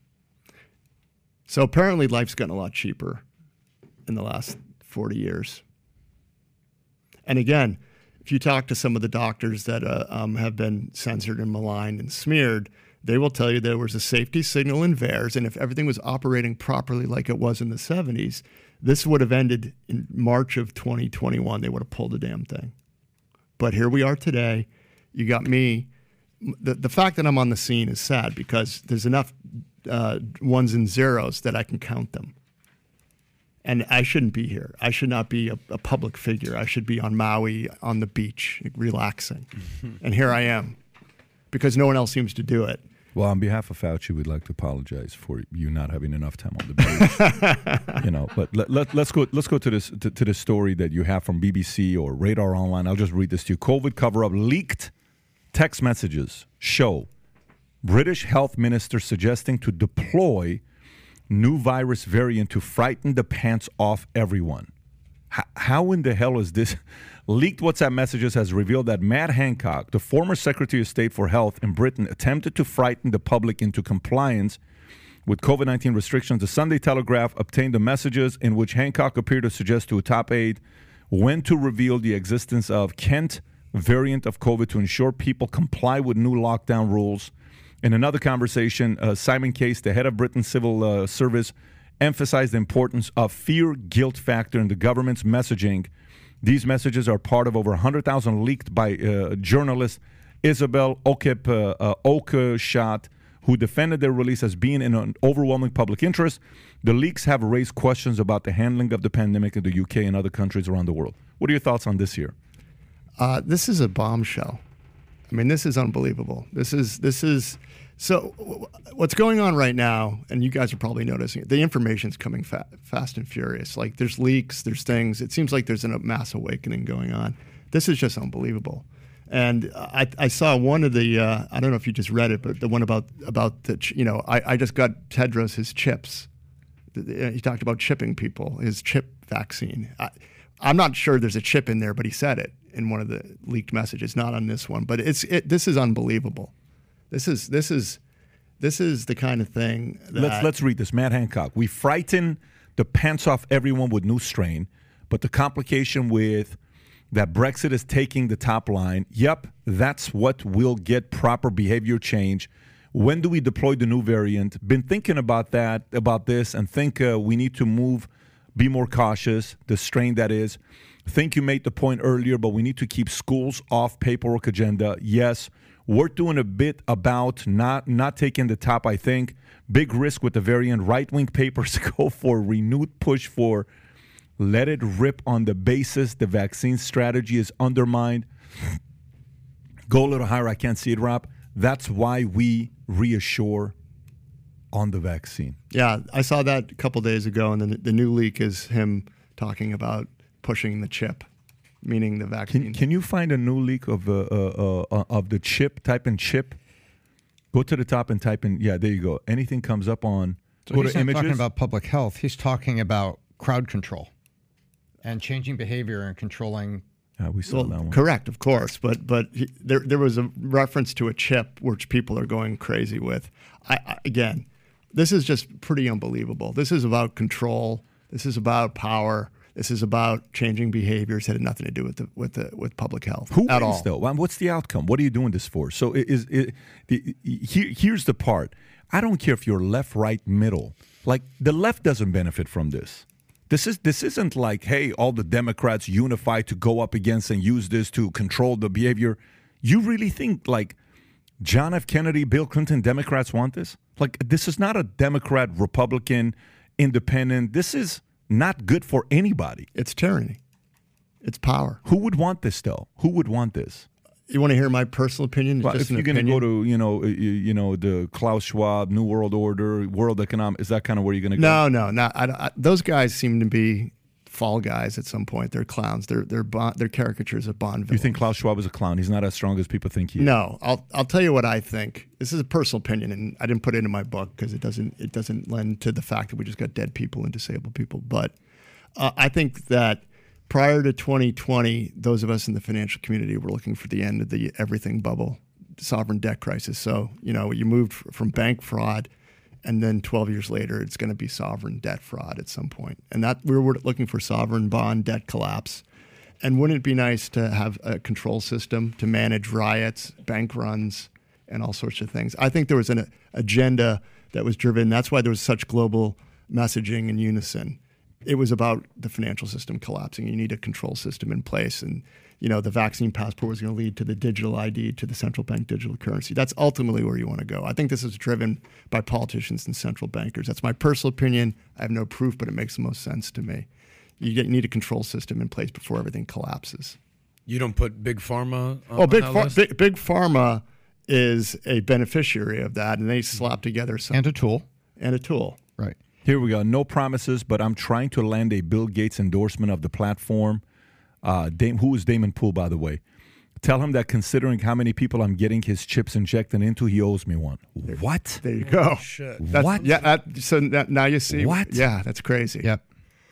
So apparently life's gotten a lot cheaper in the last forty years. And again, if you talk to some of the doctors that uh, um, have been censored and maligned and smeared, they will tell you there was a safety signal in V A E R S, and if everything was operating properly like it was in the seventies, this would have ended in March of twenty twenty-one. They would have pulled the damn thing. But here we are today. You got me. The, the fact that I'm on the scene is sad because there's enough uh, ones and zeros that I can count them. And I shouldn't be here. I should not be a, a public figure. I should be on Maui on the beach, relaxing. And here I am, because no one else seems to do it. Well, on behalf of Fauci, we'd like to apologize for you not having enough time on the beach. you know, but let, let, let's go. Let's go to this to, to the story that you have from B B C or Radar Online. I'll just read this to you. COVID cover-up leaked text messages show British health minister suggesting to deploy new virus variant to frighten the pants off everyone. H- how in the hell is this? Leaked WhatsApp messages has revealed that Matt Hancock, the former Secretary of State for Health in Britain, attempted to frighten the public into compliance with COVID nineteen restrictions. The Sunday Telegraph obtained the messages in which Hancock appeared to suggest to a top aide when to reveal the existence of Kent variant of COVID to ensure people comply with new lockdown rules. In another conversation, uh, Simon Case, the head of Britain's civil uh, service, emphasized the importance of fear-guilt factor in the government's messaging. These messages are part of over one hundred thousand leaked by uh, journalist Isabel Okip uh, uh, Oakeshott, who defended their release as being in an overwhelming public interest. The leaks have raised questions about the handling of the pandemic in the U K and other countries around the world. What are your thoughts on this here? Uh, this is a bombshell. I mean, this is unbelievable. This is this is so. W- what's going on right now, and you guys are probably noticing it. The information's coming fa- fast and furious. Like there's leaks, there's things. It seems like there's a mass awakening going on. This is just unbelievable. And I, I saw one of the. Uh, I don't know if you just read it, but the one about about the. You know, I, I just got Tedros his chips. He talked about chipping people. His chip vaccine. I, I'm not sure there's a chip in there, but he said it in one of the leaked messages, not on this one. But it's it, this is unbelievable. This is this is this is the kind of thing that let's let's read this. Matt Hancock. We frighten the pants off everyone with new strain, but the complication with that Brexit is taking the top line. Yep, that's what will get proper behavior change. When do we deploy the new variant? Been thinking about that, about this, and think uh, we need to move, be more cautious, the strain that is. Think you made the point earlier, but we need to keep schools off paperwork agenda. Yes, we're doing a bit about not, not taking the top, I think. Big risk with the variant. Right-wing papers go for renewed push for let it rip on the basis the vaccine strategy is undermined. Go a little higher. I can't see it, Rob. That's why we reassure on the vaccine. Yeah, I saw that a couple days ago, and then the new leak is him talking about pushing the chip, meaning the vaccine. Can, can you find a new leak of uh, uh, uh, of the chip? Type in chip. Go to the top and type in. Yeah, there you go. Anything comes up on. So go he's to not images. talking about public health. He's talking about crowd control and changing behavior and controlling. Yeah, we saw Well, that one. correct, of course, but but he, there there was a reference to a chip which people are going crazy with. I, I again, this is just pretty unbelievable. This is about control. This is about power. This is about changing behaviors that had nothing to do with the with the with public health Who at wins, all. though? Well, what's the outcome? What are you doing this for? So is it, the, here, here's the part. I don't care if you're left, right, middle. Like the left doesn't benefit from this. This is this isn't like, hey, all the Democrats unify to go up against and use this to control the behavior. You really think like John F. Kennedy, Bill Clinton, Democrats want this? Like this is not a Democrat, Republican, independent. This is not good for anybody. It's tyranny. It's power. Who would want this, though? Who would want this? You want to hear my personal opinion? Well, Just if an you're going to opinion? go to, you know, you, you know, the Klaus Schwab, New World Order, World Economic, is that kind of where you're going to go? No, no, not. I, I, those guys seem to be fall guys at some point. They're clowns. They're they're Bond, they're caricatures of Bond You villains. think Klaus Schwab is a clown? He's not as strong as people think he is. No, I'll I'll tell you what I think. This is a personal opinion, and I didn't put it in my book because it doesn't it doesn't lend to the fact that we just got dead people and disabled people. But uh, I think that prior to twenty twenty, those of us in the financial community were looking for the end of the everything bubble, sovereign debt crisis. So you know, you moved from bank fraud, and then twelve years later, it's going to be sovereign debt fraud at some point. And that we were looking for sovereign bond debt collapse. And wouldn't it be nice to have a control system to manage riots, bank runs, and all sorts of things? I think there was an agenda that was driven. That's why there was such global messaging in unison. It was about the financial system collapsing. You need a control system in place. And, you know, the vaccine passport was going to lead to the digital I D, to the central bank digital currency. That's ultimately where you want to go. I think this is driven by politicians and central bankers. That's my personal opinion. I have no proof, but it makes the most sense to me. You get, you need a control system in place before everything collapses. You don't put big pharma on, Oh, big, on that Phar- list? big, big pharma is a beneficiary of that, and they slap together some And a tool. and a tool. Right. Here we go. No promises, but I'm trying to land a Bill Gates endorsement of the platform. Uh, Dame, who is Damon Poole, by the way? Tell him that considering how many people I'm getting his chips injected into, he owes me one. What? There you go. Shit. That's, What? Yeah. That, so that, now you see. What? Yeah, that's crazy. Yep.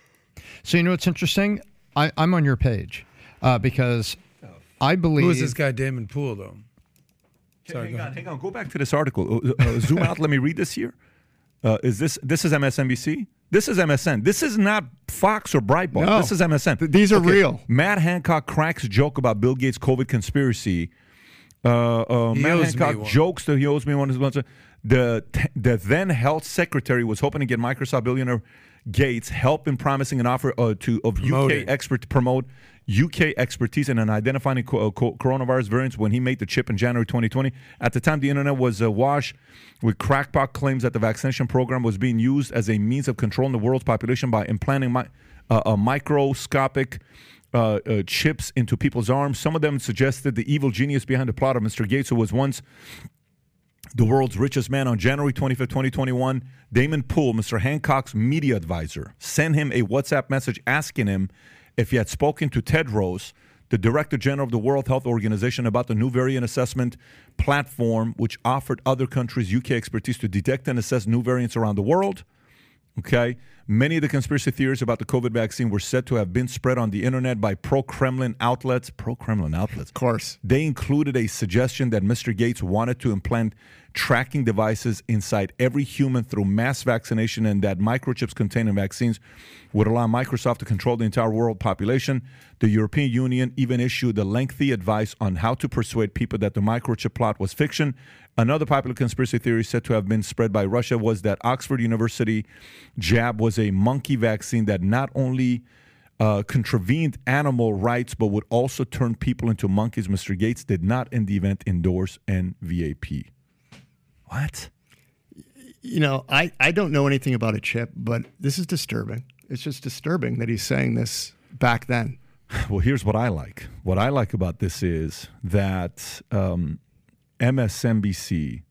So you know what's interesting? I, I'm on your page uh, because I believe. Who is this guy, Damon Poole, though? Sorry, hang go on, ahead. hang on. Go back to this article. Uh, uh, zoom out. Let me read this here. Uh, is this this is M S N B C? This is M S N. This is not Fox or Breitbart. No. This is M S N. Th- these are real. Matt Hancock cracks joke about Bill Gates' COVID conspiracy. Uh, uh, He Matt owes me Hancock one. jokes that he owes me one. The the then health secretary was hoping to get Microsoft billionaire Gates help in promising an offer uh, to of Promote U K it. expert to promote U K expertise in an identifying co- uh, co- coronavirus variants when he made the chip in January twenty twenty. At the time, the internet was awash with crackpot claims that the vaccination program was being used as a means of controlling the world's population by implanting mi- uh, a microscopic uh, uh, chips into people's arms. Some of them suggested the evil genius behind the plot of Mister Gates, who was once the world's richest man. On January twenty-fifth, twenty twenty-one, Damon Poole, Mister Hancock's media advisor, sent him a WhatsApp message asking him if he had spoken to Tedros, the Director General of the World Health Organization, about the new variant assessment platform, which offered other countries U K expertise to detect and assess new variants around the world. Okay. Many of the conspiracy theories about the COVID vaccine were said to have been spread on the internet by pro-Kremlin outlets. Pro-Kremlin outlets. Of course. They included a suggestion that Mister Gates wanted to implant tracking devices inside every human through mass vaccination, and that microchips containing vaccines would allow Microsoft to control the entire world population. The European Union even issued a lengthy advice on how to persuade people that the microchip plot was fiction. Another popular conspiracy theory said to have been spread by Russia was that Oxford University jab was a monkey vaccine that not only uh, contravened animal rights but would also turn people into monkeys. Mister Gates did not, in the event, endorse N V A P. What? You know, I, I don't know anything about a chip, but this is disturbing. It's just disturbing that he's saying this back then. Well, here's what I like. What I like about this is that um, M S N B C,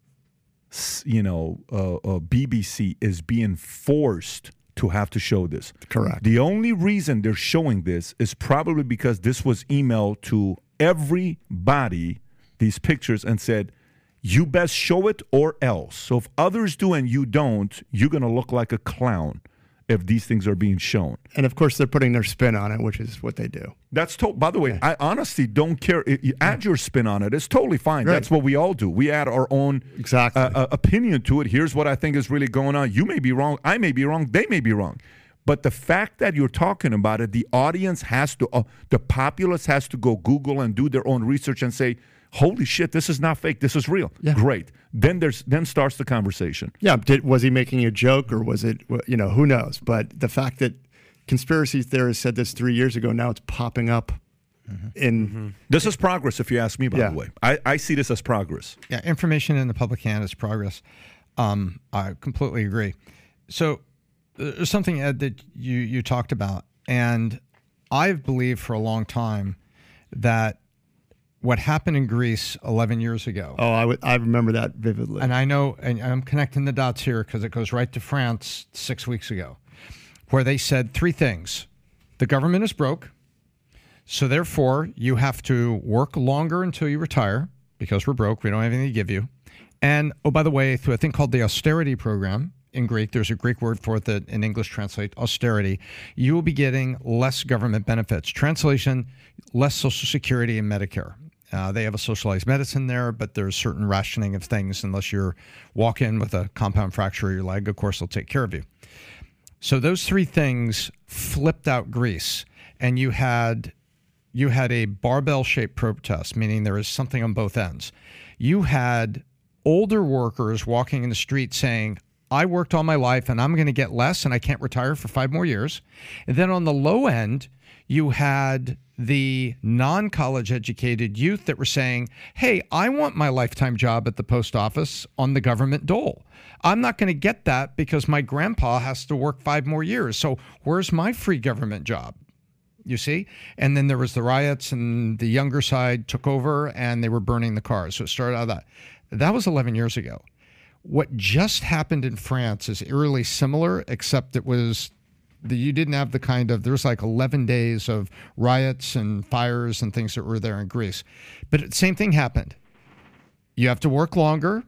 you know, uh, uh, B B C is being forced to have to show this. Correct. The only reason they're showing this is probably because this was emailed to everybody, these pictures, and said, you best show it or else. So if others do and you don't, you're going to look like a clown if these things are being shown. And of course, they're putting their spin on it, which is what they do. That's to- by the way, Yeah. I honestly don't care. It- you add your spin on it. It's totally fine. Right. That's what we all do. We add our own Exactly. uh, uh, opinion to it. Here's what I think is really going on. You may be wrong. I may be wrong. They may be wrong. But the fact that you're talking about it, the audience has to, uh, the populace has to go Google and do their own research and say, holy shit, this is not fake. This is real. Yeah. Great. Then there's then starts the conversation. Yeah, did, was he making a joke or was it, you know, who knows? But the fact that conspiracy theorists said this three years ago, now it's popping up mm-hmm. in... Mm-hmm. This is progress, if you ask me, by Yeah. the way. I, I see this as progress. Yeah, information in the public hand is progress. Um, I completely agree. So there's something, Ed, that you, you talked about, and I've believed for a long time that what happened in Greece eleven years ago. Oh, I, w- I remember that vividly. And I know, and I'm connecting the dots here because it goes right to France six weeks ago, where they said three things. The government is broke, so therefore you have to work longer until you retire because we're broke. We don't have anything to give you. And, oh, by the way, through a thing called the austerity program, in Greek, there's a Greek word for it that in English translate austerity, you will be getting less government benefits. Translation, less Social Security and Medicare. Uh, they have a socialized medicine there, but there's certain rationing of things unless you're walk in with a compound fracture of your leg. Of course, they'll take care of you. So those three things flipped out Greece, and you had you had a barbell-shaped protest, meaning there was something on both ends. You had older workers walking in the street saying, I worked all my life and I'm going to get less and I can't retire for five more years. And then on the low end, you had the non-college educated youth that were saying, hey, I want my lifetime job at the post office on the government dole. I'm not going to get that because my grandpa has to work five more years. So where's my free government job? You see? And then there was the riots and the younger side took over and they were burning the cars. So it started out of that. That was eleven years ago. What just happened in France is eerily similar, except it was the, you didn't have the kind of, there was like eleven days of riots and fires and things that were there in Greece. But the same thing happened. You have to work longer.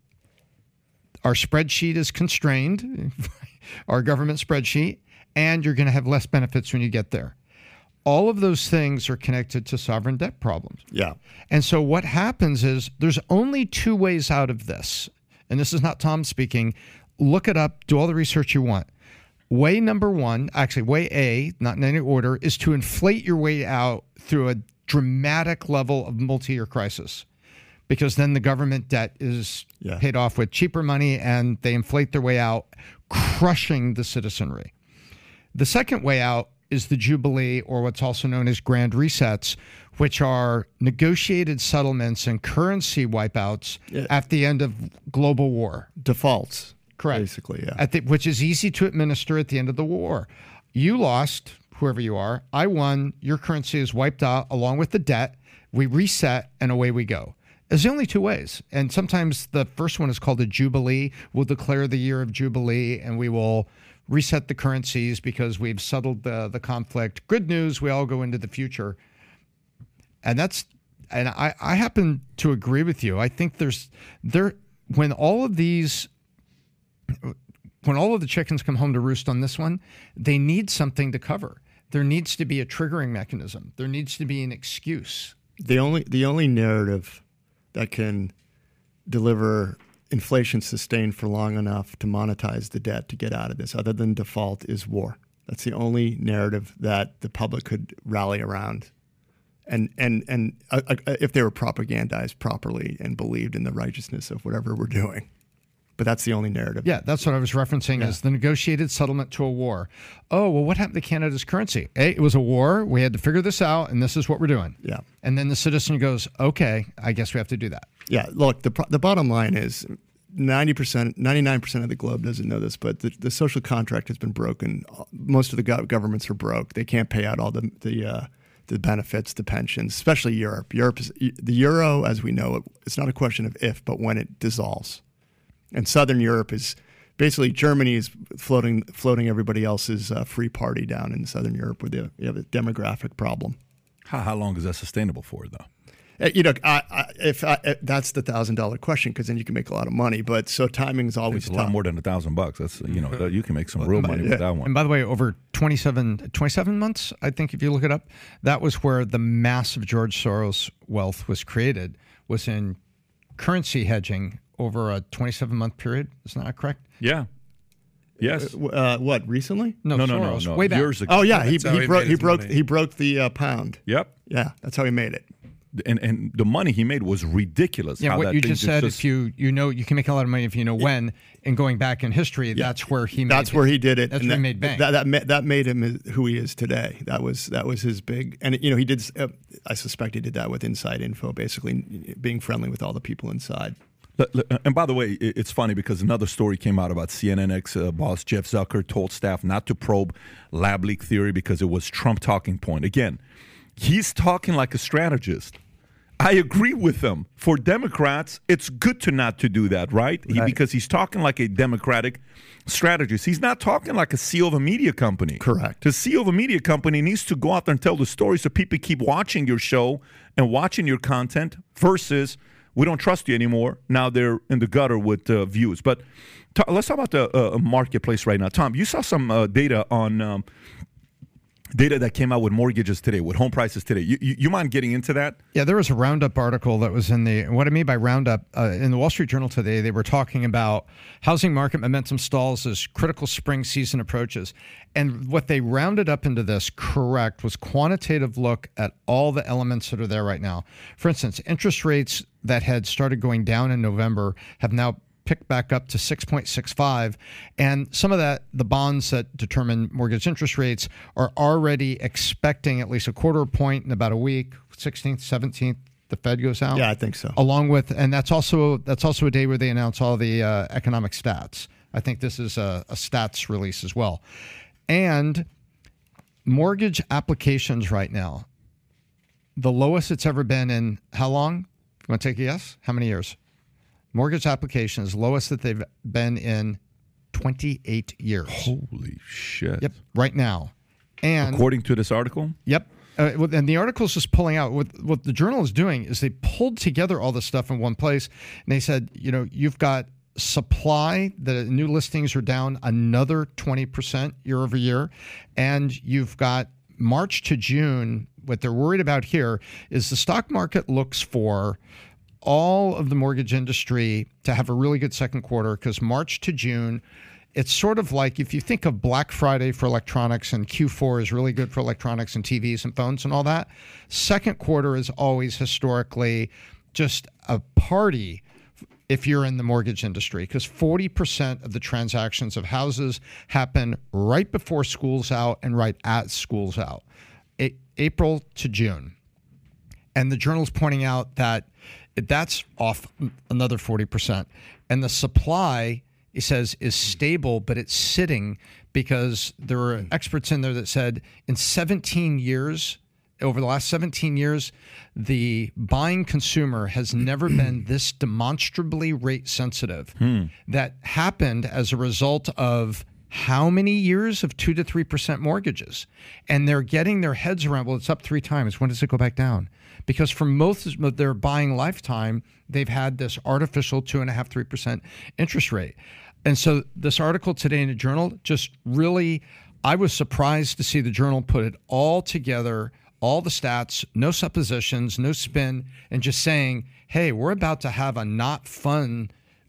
Our spreadsheet is constrained, our government spreadsheet, and you're going to have less benefits when you get there. All of those things are connected to sovereign debt problems. Yeah. And so what happens is there's only two ways out of this. And this is not Tom speaking. Look it up. Do all the research you want. Way number one, actually way A, not in any order, is to inflate your way out through a dramatic level of multi-year crisis. Because then the government debt is Yeah. paid off with cheaper money and they inflate their way out, crushing the citizenry. The second way out is the Jubilee, or what's also known as grand resets, which are negotiated settlements and currency wipeouts Yeah. at the end of global war. Defaults. Correct. Basically, yeah. At the, which is easy to administer at the end of the war. You lost, whoever you are. I won. Your currency is wiped out along with the debt. We reset, and away we go. There's only two ways. And sometimes the first one is called a Jubilee. We'll declare the year of Jubilee, and we will reset the currencies because we've settled the, the conflict. Good news, we all go into the future. And that's, and I, I happen to agree with you. I think there's, there, when all of these, when all of the chickens come home to roost on this one, they need something to cover. There needs to be a triggering mechanism. There needs to be an excuse. The only the only narrative that can deliver inflation sustained for long enough to monetize the debt to get out of this, other than default, is war. That's the only narrative that the public could rally around. And and and uh, uh, if they were propagandized properly and believed in the righteousness of whatever we're doing. But that's the only narrative. Yeah, that's what I was referencing Yeah. as the negotiated settlement to a war. Oh, well, what happened to Canada's currency? Hey, it was a war. We had to figure this out, and this is what we're doing. Yeah. And then the citizen goes, okay, I guess we have to do that. Yeah, look, the pro- the bottom line is ninety percent, ninety-nine percent of the globe doesn't know this, but the, the social contract has been broken. Most of the go- governments are broke. They can't pay out all the the uh, the benefits, the pensions, especially Europe. Europe is, the euro, as we know it, it's not a question of if, but when it dissolves. And Southern Europe is basically Germany is floating floating everybody else's uh, free party down in Southern Europe, where they you have a demographic problem. How, how long is that sustainable for, though? Uh, You know, I, I, if I, uh, that's the thousand dollar question, because then you can make a lot of money. But so timing is always It's a tough. lot more than a thousand bucks. That's you know that- you can make some real money with that And one. by the way, over twenty-seven, twenty-seven months, I think if you look it up, that was where the massive George Soros wealth was created, was in currency hedging over a twenty-seven month period. Isn't that correct? Yeah. Yes. Uh, what recently? No, No, no, no, Soros, no. way back. Years ago. Oh yeah, he, That's how he he broke made he his broke money. he broke the uh, pound. Yep. Yeah, that's how he made it. And and the money he made was ridiculous. Yeah, how what that you thing just said, if you you know you can make a lot of money if you know when, and going back in history, that's where he made That's where he did it. That's and where that, he made bank. That that, ma- that made him is- who he is today. That was that was his big. And you know he did. Uh, I suspect he did that with inside info, basically being friendly with all the people inside. Let- let- And by the way, it- it's funny because another story came out about C N N ex uh, boss Jeff Zucker told staff not to probe lab leak theory because it was Trump talking point. Again, he's talking like a strategist. I agree with him. For Democrats, it's good to not to do that, right? He, Right. because he's talking like a Democratic strategist. He's not talking like a C E O of a media company. Correct. The C E O of a media company needs to go out there and tell the story so people keep watching your show and watching your content versus we don't trust you anymore. Now they're in the gutter with uh, views. But t- let's talk about the uh, marketplace right now. Tom, you saw some uh, data on um, data that came out with mortgages today, with home prices today. You, you, you mind getting into that? Yeah, there was a Roundup article that was in the, what I mean by Roundup, uh, in the Wall Street Journal today, they were talking about housing market momentum stalls as critical spring season approaches. And what they rounded up into this, correct, was quantitative look at all the elements that are there right now. For instance, interest rates that had started going down in November have now picked back up to six point six five. And some of that, the bonds that determine mortgage interest rates are already expecting at least a quarter point in about a week, sixteenth, seventeenth, the Fed goes out. Yeah, I think so. Along with, and that's also that's also a day where they announce all the uh, economic stats. I think this is a, a stats release as well. And mortgage applications right now, the lowest it's ever been in how long? You want to take a guess? How many years? Mortgage applications, lowest that they've been in twenty-eight years. Holy shit. Yep, right now. And According to this article? Yep. Uh, well, and the article is just pulling out what what the journal is doing is they pulled together all this stuff in one place, and they said, you know, you've got supply, the new listings are down another twenty percent year over year, and you've got March to June. What they're worried about here is the stock market looks for all of the mortgage industry to have a really good second quarter because March to June, it's sort of like if you think of Black Friday for electronics and Q four is really good for electronics and T Vs and phones and all that. Second quarter is always historically just a party if you're in the mortgage industry because forty percent of the transactions of houses happen right before school's out and right at school's out, a- April to June. And the journal's pointing out that that's off another forty percent. And the supply, he says, is stable, but it's sitting because there were experts in there that said in seventeen years, over the last seventeen years, the buying consumer has never been this demonstrably rate sensitive. Hmm. That happened as a result of how many years of two to three percent mortgages? And they're getting their heads around, well, it's up three times. When does it go back down? Because for most of their buying lifetime, they've had this artificial two and a half, three percent interest rate. And so this article today in the journal just really, I was surprised to see the journal put it all together, all the stats, no suppositions, no spin, and just saying, hey, we're about to have a not fun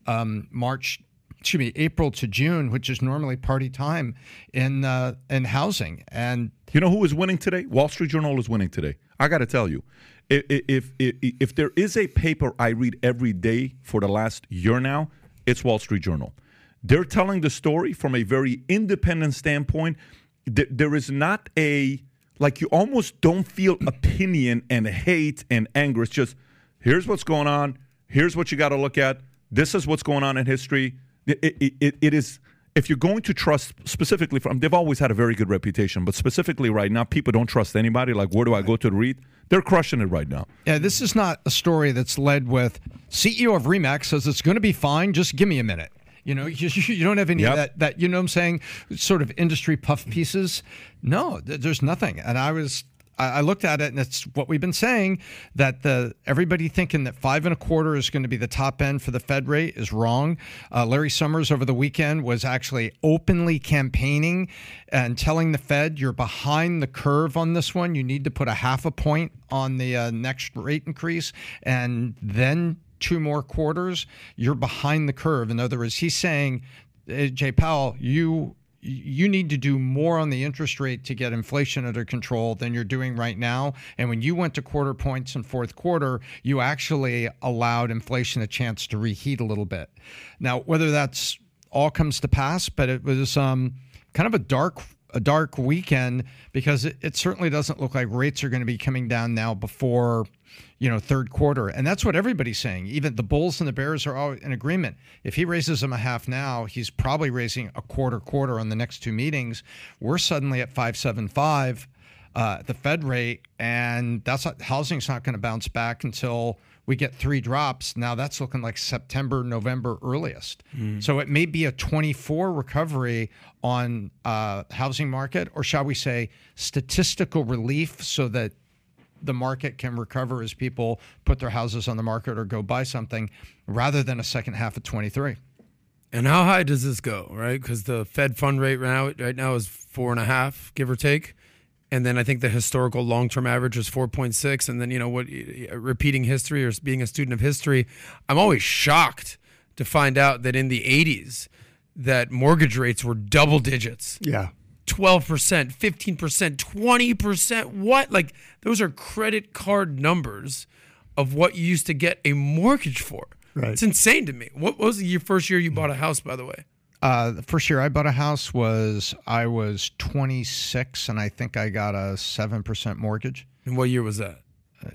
um, March, excuse me, April to June, which is normally party time in uh, in housing. And you know who is winning today? Wall Street Journal is winning today. I got to tell you, if, if if if there is a paper I read every day for the last year now, it's Wall Street Journal. They're telling the story from a very independent standpoint. There is not a, like, you almost don't feel opinion and hate and anger. It's just, here's what's going on. Here's what you got to look at. This is what's going on in history. It, it, it, it is, if you're going to trust specifically from, they've always had a very good reputation, but specifically right now, people don't trust anybody. Like, where do I go to read? They're crushing it right now. Yeah, this is not a story that's led with C E O of RE/MAX says it's going to be fine. Just give me a minute. You know, you, you don't have any Yep. of that, that, you know what I'm saying, sort of industry puff pieces. No, th- there's nothing. And I was, I, I looked at it, and it's what we've been saying, that the everybody thinking that five and a quarter is going to be the top end for the Fed rate is wrong. Uh, Larry Summers over the weekend was actually openly campaigning and telling the Fed, you're behind the curve on this one. You need to put a half a point on the uh, next rate increase, and then two more quarters, you're behind the curve. In other words, he's saying, hey, Jay Powell, you you need to do more on the interest rate to get inflation under control than you're doing right now. And when you went to quarter points in fourth quarter, you actually allowed inflation a chance to reheat a little bit. Now, whether that's all comes to pass, but it was um, kind of a dark a dark weekend, because it, it certainly doesn't look like rates are going to be coming down now before, you know, third quarter. And that's what everybody's saying. Even the Bulls and the Bears are all in agreement. If he raises them a half now, he's probably raising a quarter quarter on the next two meetings. We're suddenly at five seven five uh, at the Fed rate, and that's not, housing's not going to bounce back until we get three drops. Now that's looking like September, November earliest. Mm. So it may be a twenty-four recovery on uh, housing market, or shall we say statistical relief, so that the market can recover as people put their houses on the market or go buy something, rather than a second half of twenty-three. And how high does this go, right? Because the Fed fund rate right now, right now is four and a half, give or take. And then I think the historical long-term average is four point six. And then, you know, what, repeating history or being a student of history, I'm always shocked to find out that in the eighties, that mortgage rates were double digits. Yeah. twelve percent, fifteen percent, twenty percent. What? Like, those are credit card numbers of what you used to get a mortgage for. Right. It's insane to me. What was the first year you bought a house, by the way? Uh, the first year I bought a house was I was twenty-six, and I think I got a seven percent mortgage. And what year was that? Uh,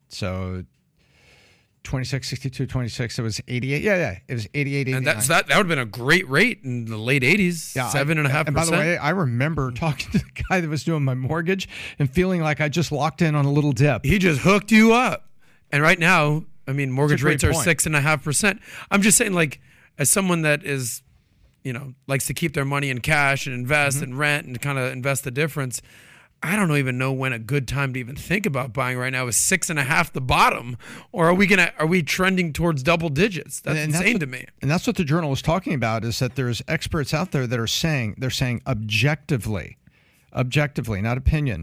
so twenty-six, sixty-two, twenty-six, it was eighty-eight. Yeah, yeah, it was eighty-eight, eighty-nine. And that's, that, that would have been a great rate in the late eighties, yeah, seven and a half And percent. by the way, I remember talking to the guy that was doing my mortgage and feeling like I just locked in on a little dip. He just hooked you up. And right now, I mean, mortgage rates are point. six and a half percent. I'm just saying, like, as someone that is, you know, likes to keep their money in cash and invest mm-hmm. and rent and kind of invest the difference, I don't even know when a good time to even think about buying right now. Is six and a half the bottom, or are we gonna are we trending towards double digits? That's and insane that's what, to me. And that's what the Journal was talking about, is that there's experts out there that are saying, they're saying objectively, objectively, not opinion,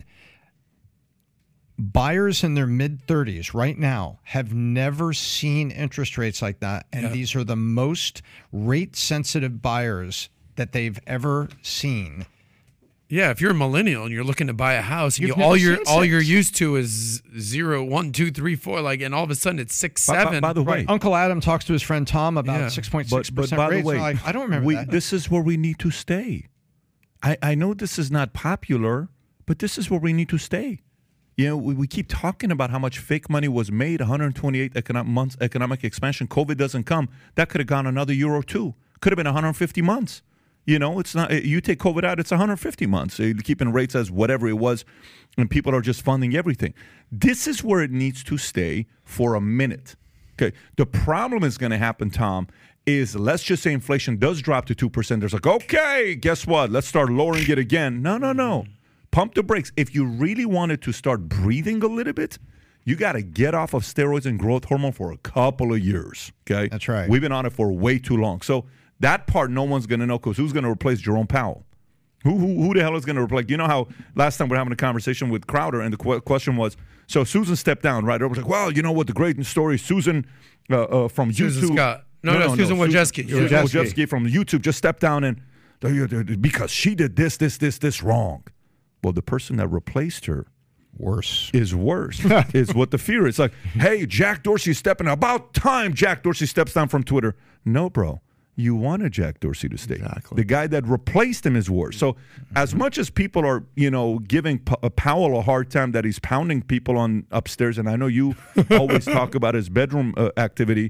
buyers in their mid thirties right now have never seen interest rates like that. And yeah. these are the most rate sensitive buyers that they've ever seen. Yeah, if you're a millennial and you're looking to buy a house, and you, You've all never you're seen all six. you're used to is zero, one, two, three, four, like, and all of a sudden it's six, By- by- seven. by the way, Right. Uncle Adam talks to his friend Tom about Yeah. six point six But, but percent by rates. the way, They're like, I don't remember we, that. this is where we need to stay. I, I know this is not popular, but this is where we need to stay. You know, we, we keep talking about how much fake money was made, one hundred twenty-eight economic months economic expansion. COVID doesn't come. That could have gone another year or two. Could have been one hundred fifty months. You know, it's not. You take COVID out, it's one hundred fifty months. You're keeping rates as whatever it was, and people are just funding everything. This is where it needs to stay for a minute. Okay. The problem is going to happen, Tom, is let's just say inflation does drop to two percent. There's like, okay, guess what? Let's start lowering it again. No, no, no. Pump the brakes. If you really wanted to start breathing a little bit, you got to get off of steroids and growth hormone for a couple of years. Okay. That's right. We've been on it for way too long. So that part no one's going to know, because who's going to replace Jerome Powell? Who, who who the hell is going to replace? You know how last time we were having a conversation with Crowder, and the qu- question was, so Susan stepped down, right? Everyone's like, well, you know what? The great story, Susan uh, uh, from Susan YouTube. Scott. No, no, Susan Wojcicki. Susan Wojcicki. Wojcicki from YouTube just stepped down and because she did this, this, this, this wrong. Well, the person that replaced her Worse. is worse, is what the fear is. Like, hey, Jack Dorsey's stepping. About time Jack Dorsey steps down from Twitter. No, bro. You wanted Jack Dorsey to stay. Exactly. The guy that replaced him is worse. So as much as people are, you know, giving P- Powell a hard time that he's pounding people on upstairs, and I know you always talk about his bedroom uh, activity,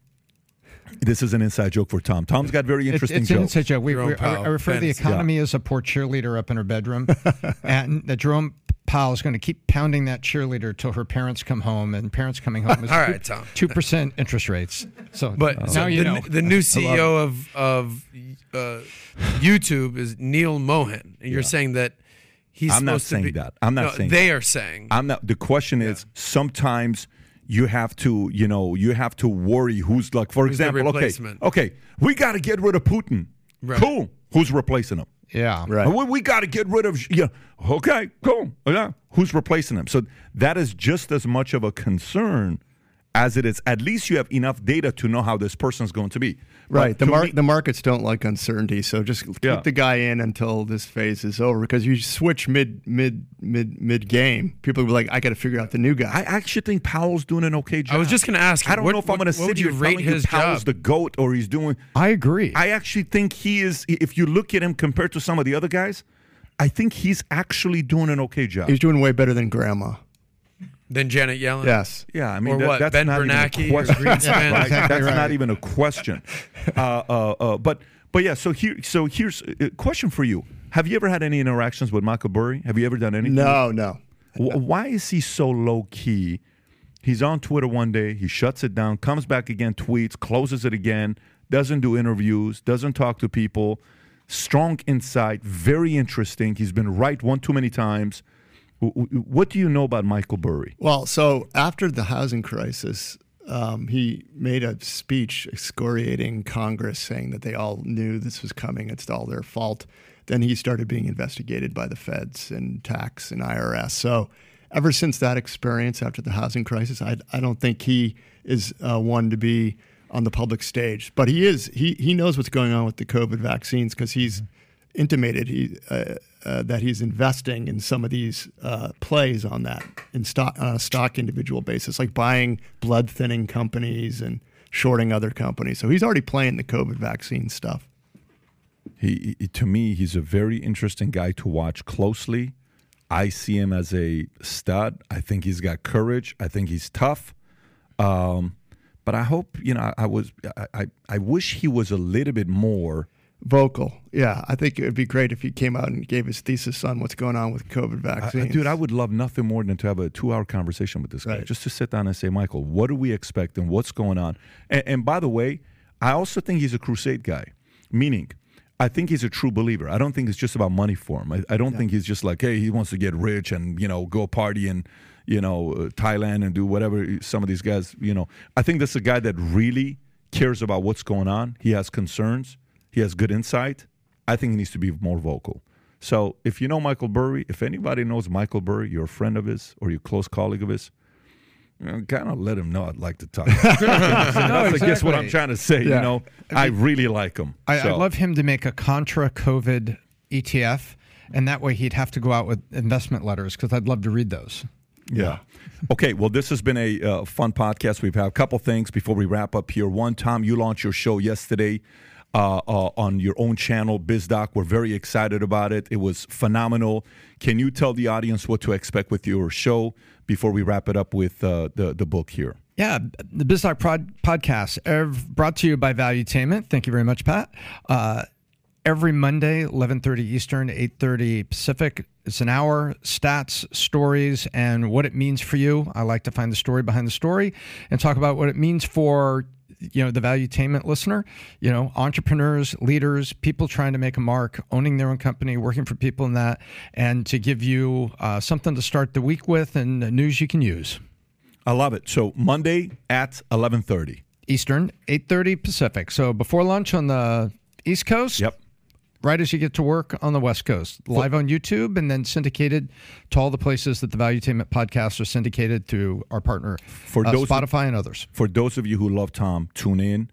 this is an inside joke for Tom. Tom's got very interesting it's, it's jokes. an inside joke. We, Jerome we, I, Powell, I refer to the fantasy. economy as a poor cheerleader up in her bedroom, and that Jerome Powell is going to keep pounding that cheerleader till her parents come home, and parents coming home is All right, Tom. two percent interest rates. So, But now so you the, know. the new C E O of of uh, YouTube is Neil Mohan, and you're saying that he's I'm not supposed saying to be, that. I'm not no, saying they that. are saying. I'm not. The question is sometimes you have to, you know, you have to worry who's like, for Who's the example, okay, replacement? okay, we got to get rid of Putin. Right. Cool. Who's replacing him? yeah, Right. We, we got to get rid of. Yeah. Okay. Cool. Yeah. Who's replacing him? So that is just as much of a concern as it is. At least you have enough data to know how this person's going to be. Right. But The to mar- me- the markets don't like uncertainty, so just keep Yeah. the guy in until this phase is over. Because you switch mid mid mid mid game, people will be like, "I got to figure out the new guy." I actually think Powell's doing an okay job. I was just going to ask you, I don't what- know if I'm what- going to what sit would you here rate telling you his Powell's job? the GOAT or he's doing. I agree. I actually think he is. If you look at him compared to some of the other guys, I think he's actually doing an okay job. He's doing way better than Grandma. Then Janet Yellen. Yes. Yeah, I mean, Or that- what, that's Ben not Bernanke even a or question. Greenspan? right? Exactly That's right. not even a question. Uh, uh, uh, but but yeah, so here, so here's a question for you: have you ever had any interactions with Michael Burry? Have you ever done anything? No, no. W- Why is he so low key? He's on Twitter one day, he shuts it down, comes back again, tweets, closes it again, doesn't do interviews, doesn't talk to people. Strong insight, very interesting. He's been right one too many times. W- w- What do you know about Michael Burry? Well, so after the housing crisis, um, he made a speech excoriating Congress, saying that they all knew this was coming. It's all their fault. Then he started being investigated by the feds and tax and I R S. So ever since that experience after the housing crisis, I, I don't think he is uh, one to be on the public stage. But he is. He he knows what's going on with the COVID vaccines because he's intimated he uh, uh, that he's investing in some of these uh, plays on that in stock on a stock individual basis, like buying blood thinning companies and shorting other companies. So he's already playing the COVID vaccine stuff. He, he- to me, he's a very interesting guy to watch closely. I see him as a stud. I think he's got courage. I think he's tough. Um, but I hope, you know, I, I was, I, I, I wish he was a little bit more. Vocal, yeah. I think it would be great if he came out and gave his thesis on what's going on with COVID I, vaccines. dude, I would love nothing more than to have a two-hour conversation with this guy, Right. just to sit down and say, Michael, what do we expect and what's going on? And, and by the way, I also think he's a crusade guy, meaning I think he's a true believer. I don't think it's just about money for him. I, I don't think he's just like, hey, he wants to get rich and, you know, go party in, you know, uh, Thailand and do whatever some of these guys, you know. I think that's a guy that really cares about what's going on. He has concerns. He has good insight. I think he needs to be more vocal. So if you know Michael Burry, if anybody knows Michael Burry, you're a friend of his or you're a close colleague of his, kind of let him know I'd like to talk. That's, I guess what I'm exactly. trying to say. You Yeah. know, I really like him. I, So- I'd love him to make a contra COVID E T F, and that way he'd have to go out with investment letters because I'd love to read those. Yeah. Okay. Well, this has been a uh, fun podcast. We've had a couple things before we wrap up here. One, Tom, you launched your show yesterday uh, uh, on your own channel, BizDoc. We're very excited about it. It was phenomenal. Can you tell the audience what to expect with your show before we wrap it up with uh, the the book here? Yeah, the BizDoc Prod podcast, ev- brought to you by Valuetainment. Thank you very much, Pat. Uh, every Monday, eleven thirty Eastern, eight thirty Pacific. It's an hour, stats, stories, and what it means for you. I like to find the story behind the story and talk about what it means for, you know, the Valuetainment listener, you know, entrepreneurs, leaders, people trying to make a mark, owning their own company, working for people in that, and to give you uh, something to start the week with and news you can use. I love it. So Monday at eleven thirty. Eastern, eight thirty Pacific. So before lunch on the East Coast. Yep. Right as you get to work on the West Coast. Live on YouTube and then syndicated to all the places that the Valuetainment podcasts are syndicated to our partner, For uh, those Spotify and others. For those of you who love Tom, tune in.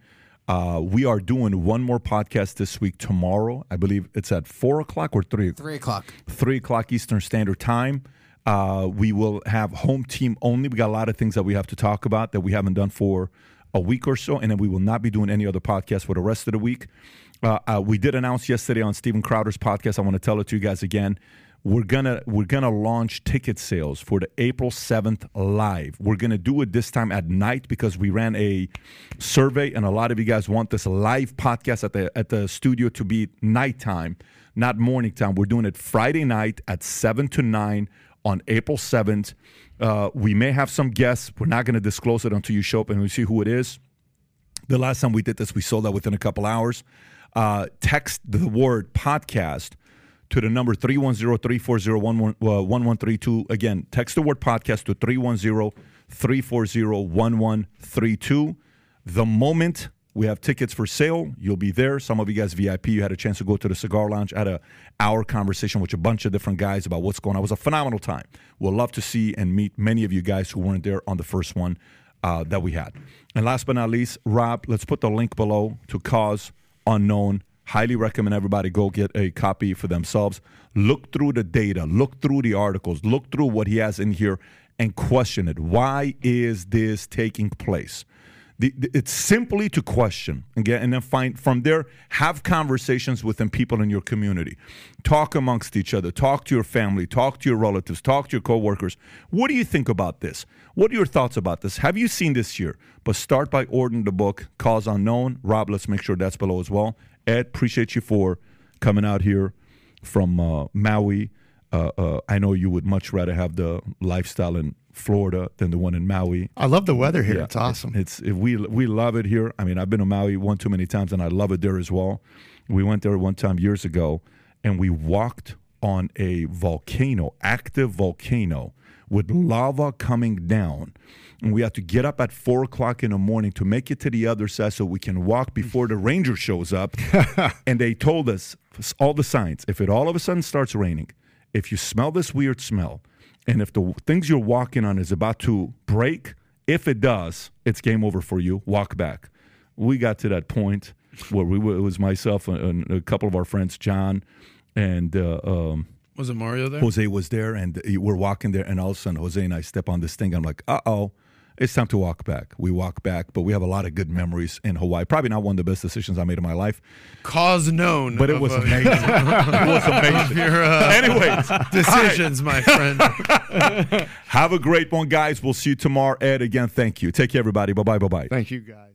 Uh, we are doing one more podcast this week tomorrow. I believe it's at four o'clock or three. Three o'clock. Three o'clock Eastern Standard Time. Uh, we will have home team only. We got a lot of things that we have to talk about that we haven't done for a week or so, and then we will not be doing any other podcast for the rest of the week. Uh, uh, we did announce yesterday on Steven Crowder's podcast. I want to tell it to you guys again. We're gonna we're gonna launch ticket sales for the April seventh live. We're gonna do it this time at night because we ran a survey, and a lot of you guys want this live podcast at the at the studio to be nighttime, not morning time. We're doing it Friday night at seven to nine on April seventh. Uh, we may have some guests. We're not gonna disclose it until you show up and we see who it is. The last time we did this, we sold out within a couple hours. Uh, text the word podcast to the number three one zero, three four zero, one one three two. Again, text the word podcast to three one zero, three four zero, one one three two. The moment we have tickets for sale, you'll be there. Some of you guys V I P, you had a chance to go to the cigar lounge. I had an hour conversation with a bunch of different guys about what's going on. It was a phenomenal time. We'll love to see and meet many of you guys who weren't there on the first one uh, that we had. And last but not least, Rob, let's put the link below to Cause Unknown. Highly recommend everybody go get a copy for themselves. Look through the data. Look through the articles. Look through what he has in here and question it. Why is this taking place? The, the, it's simply to question and get, and then find from there. Have conversations with them, people in your community. Talk amongst each other. Talk to your family. Talk to your relatives. Talk to your coworkers. What do you think about this? What are your thoughts about this? Have you seen this year? But start by ordering the book Cause Unknown. Rob, let's make sure that's below as well. Ed, appreciate you for coming out here from uh, Maui. Uh, uh, I know you would much rather have the lifestyle in Florida than the one in Maui. I love the weather here. Yeah, it's awesome. It's if we we love it here. I mean, I've been to Maui one too many times, and I love it there as well. We went there one time years ago, and we walked on a volcano, active volcano, with lava coming down. And we had to get up at four o'clock in the morning to make it to the other side so we can walk before the ranger shows up. And they told us all the signs. If it all of a sudden starts raining, if you smell this weird smell, and if the things you're walking on is about to break, if it does, it's game over for you. Walk back. We got to that point where we were, it was myself and a couple of our friends, John and uh, um, was it Mario there? Jose was there, and we're walking there, and all of a sudden, Jose and I step on this thing. I'm like, uh-oh, it's time to walk back. We walk back, but we have a lot of good memories in Hawaii. Probably not one of the best decisions I made in my life. Cause known. But it was a, amazing. It was amazing. Your, uh, Anyways. Decisions, my friend. Have a great one, guys. We'll see you tomorrow. Ed, again, thank you. Take care, everybody. Bye-bye, bye-bye. Thank you, guys.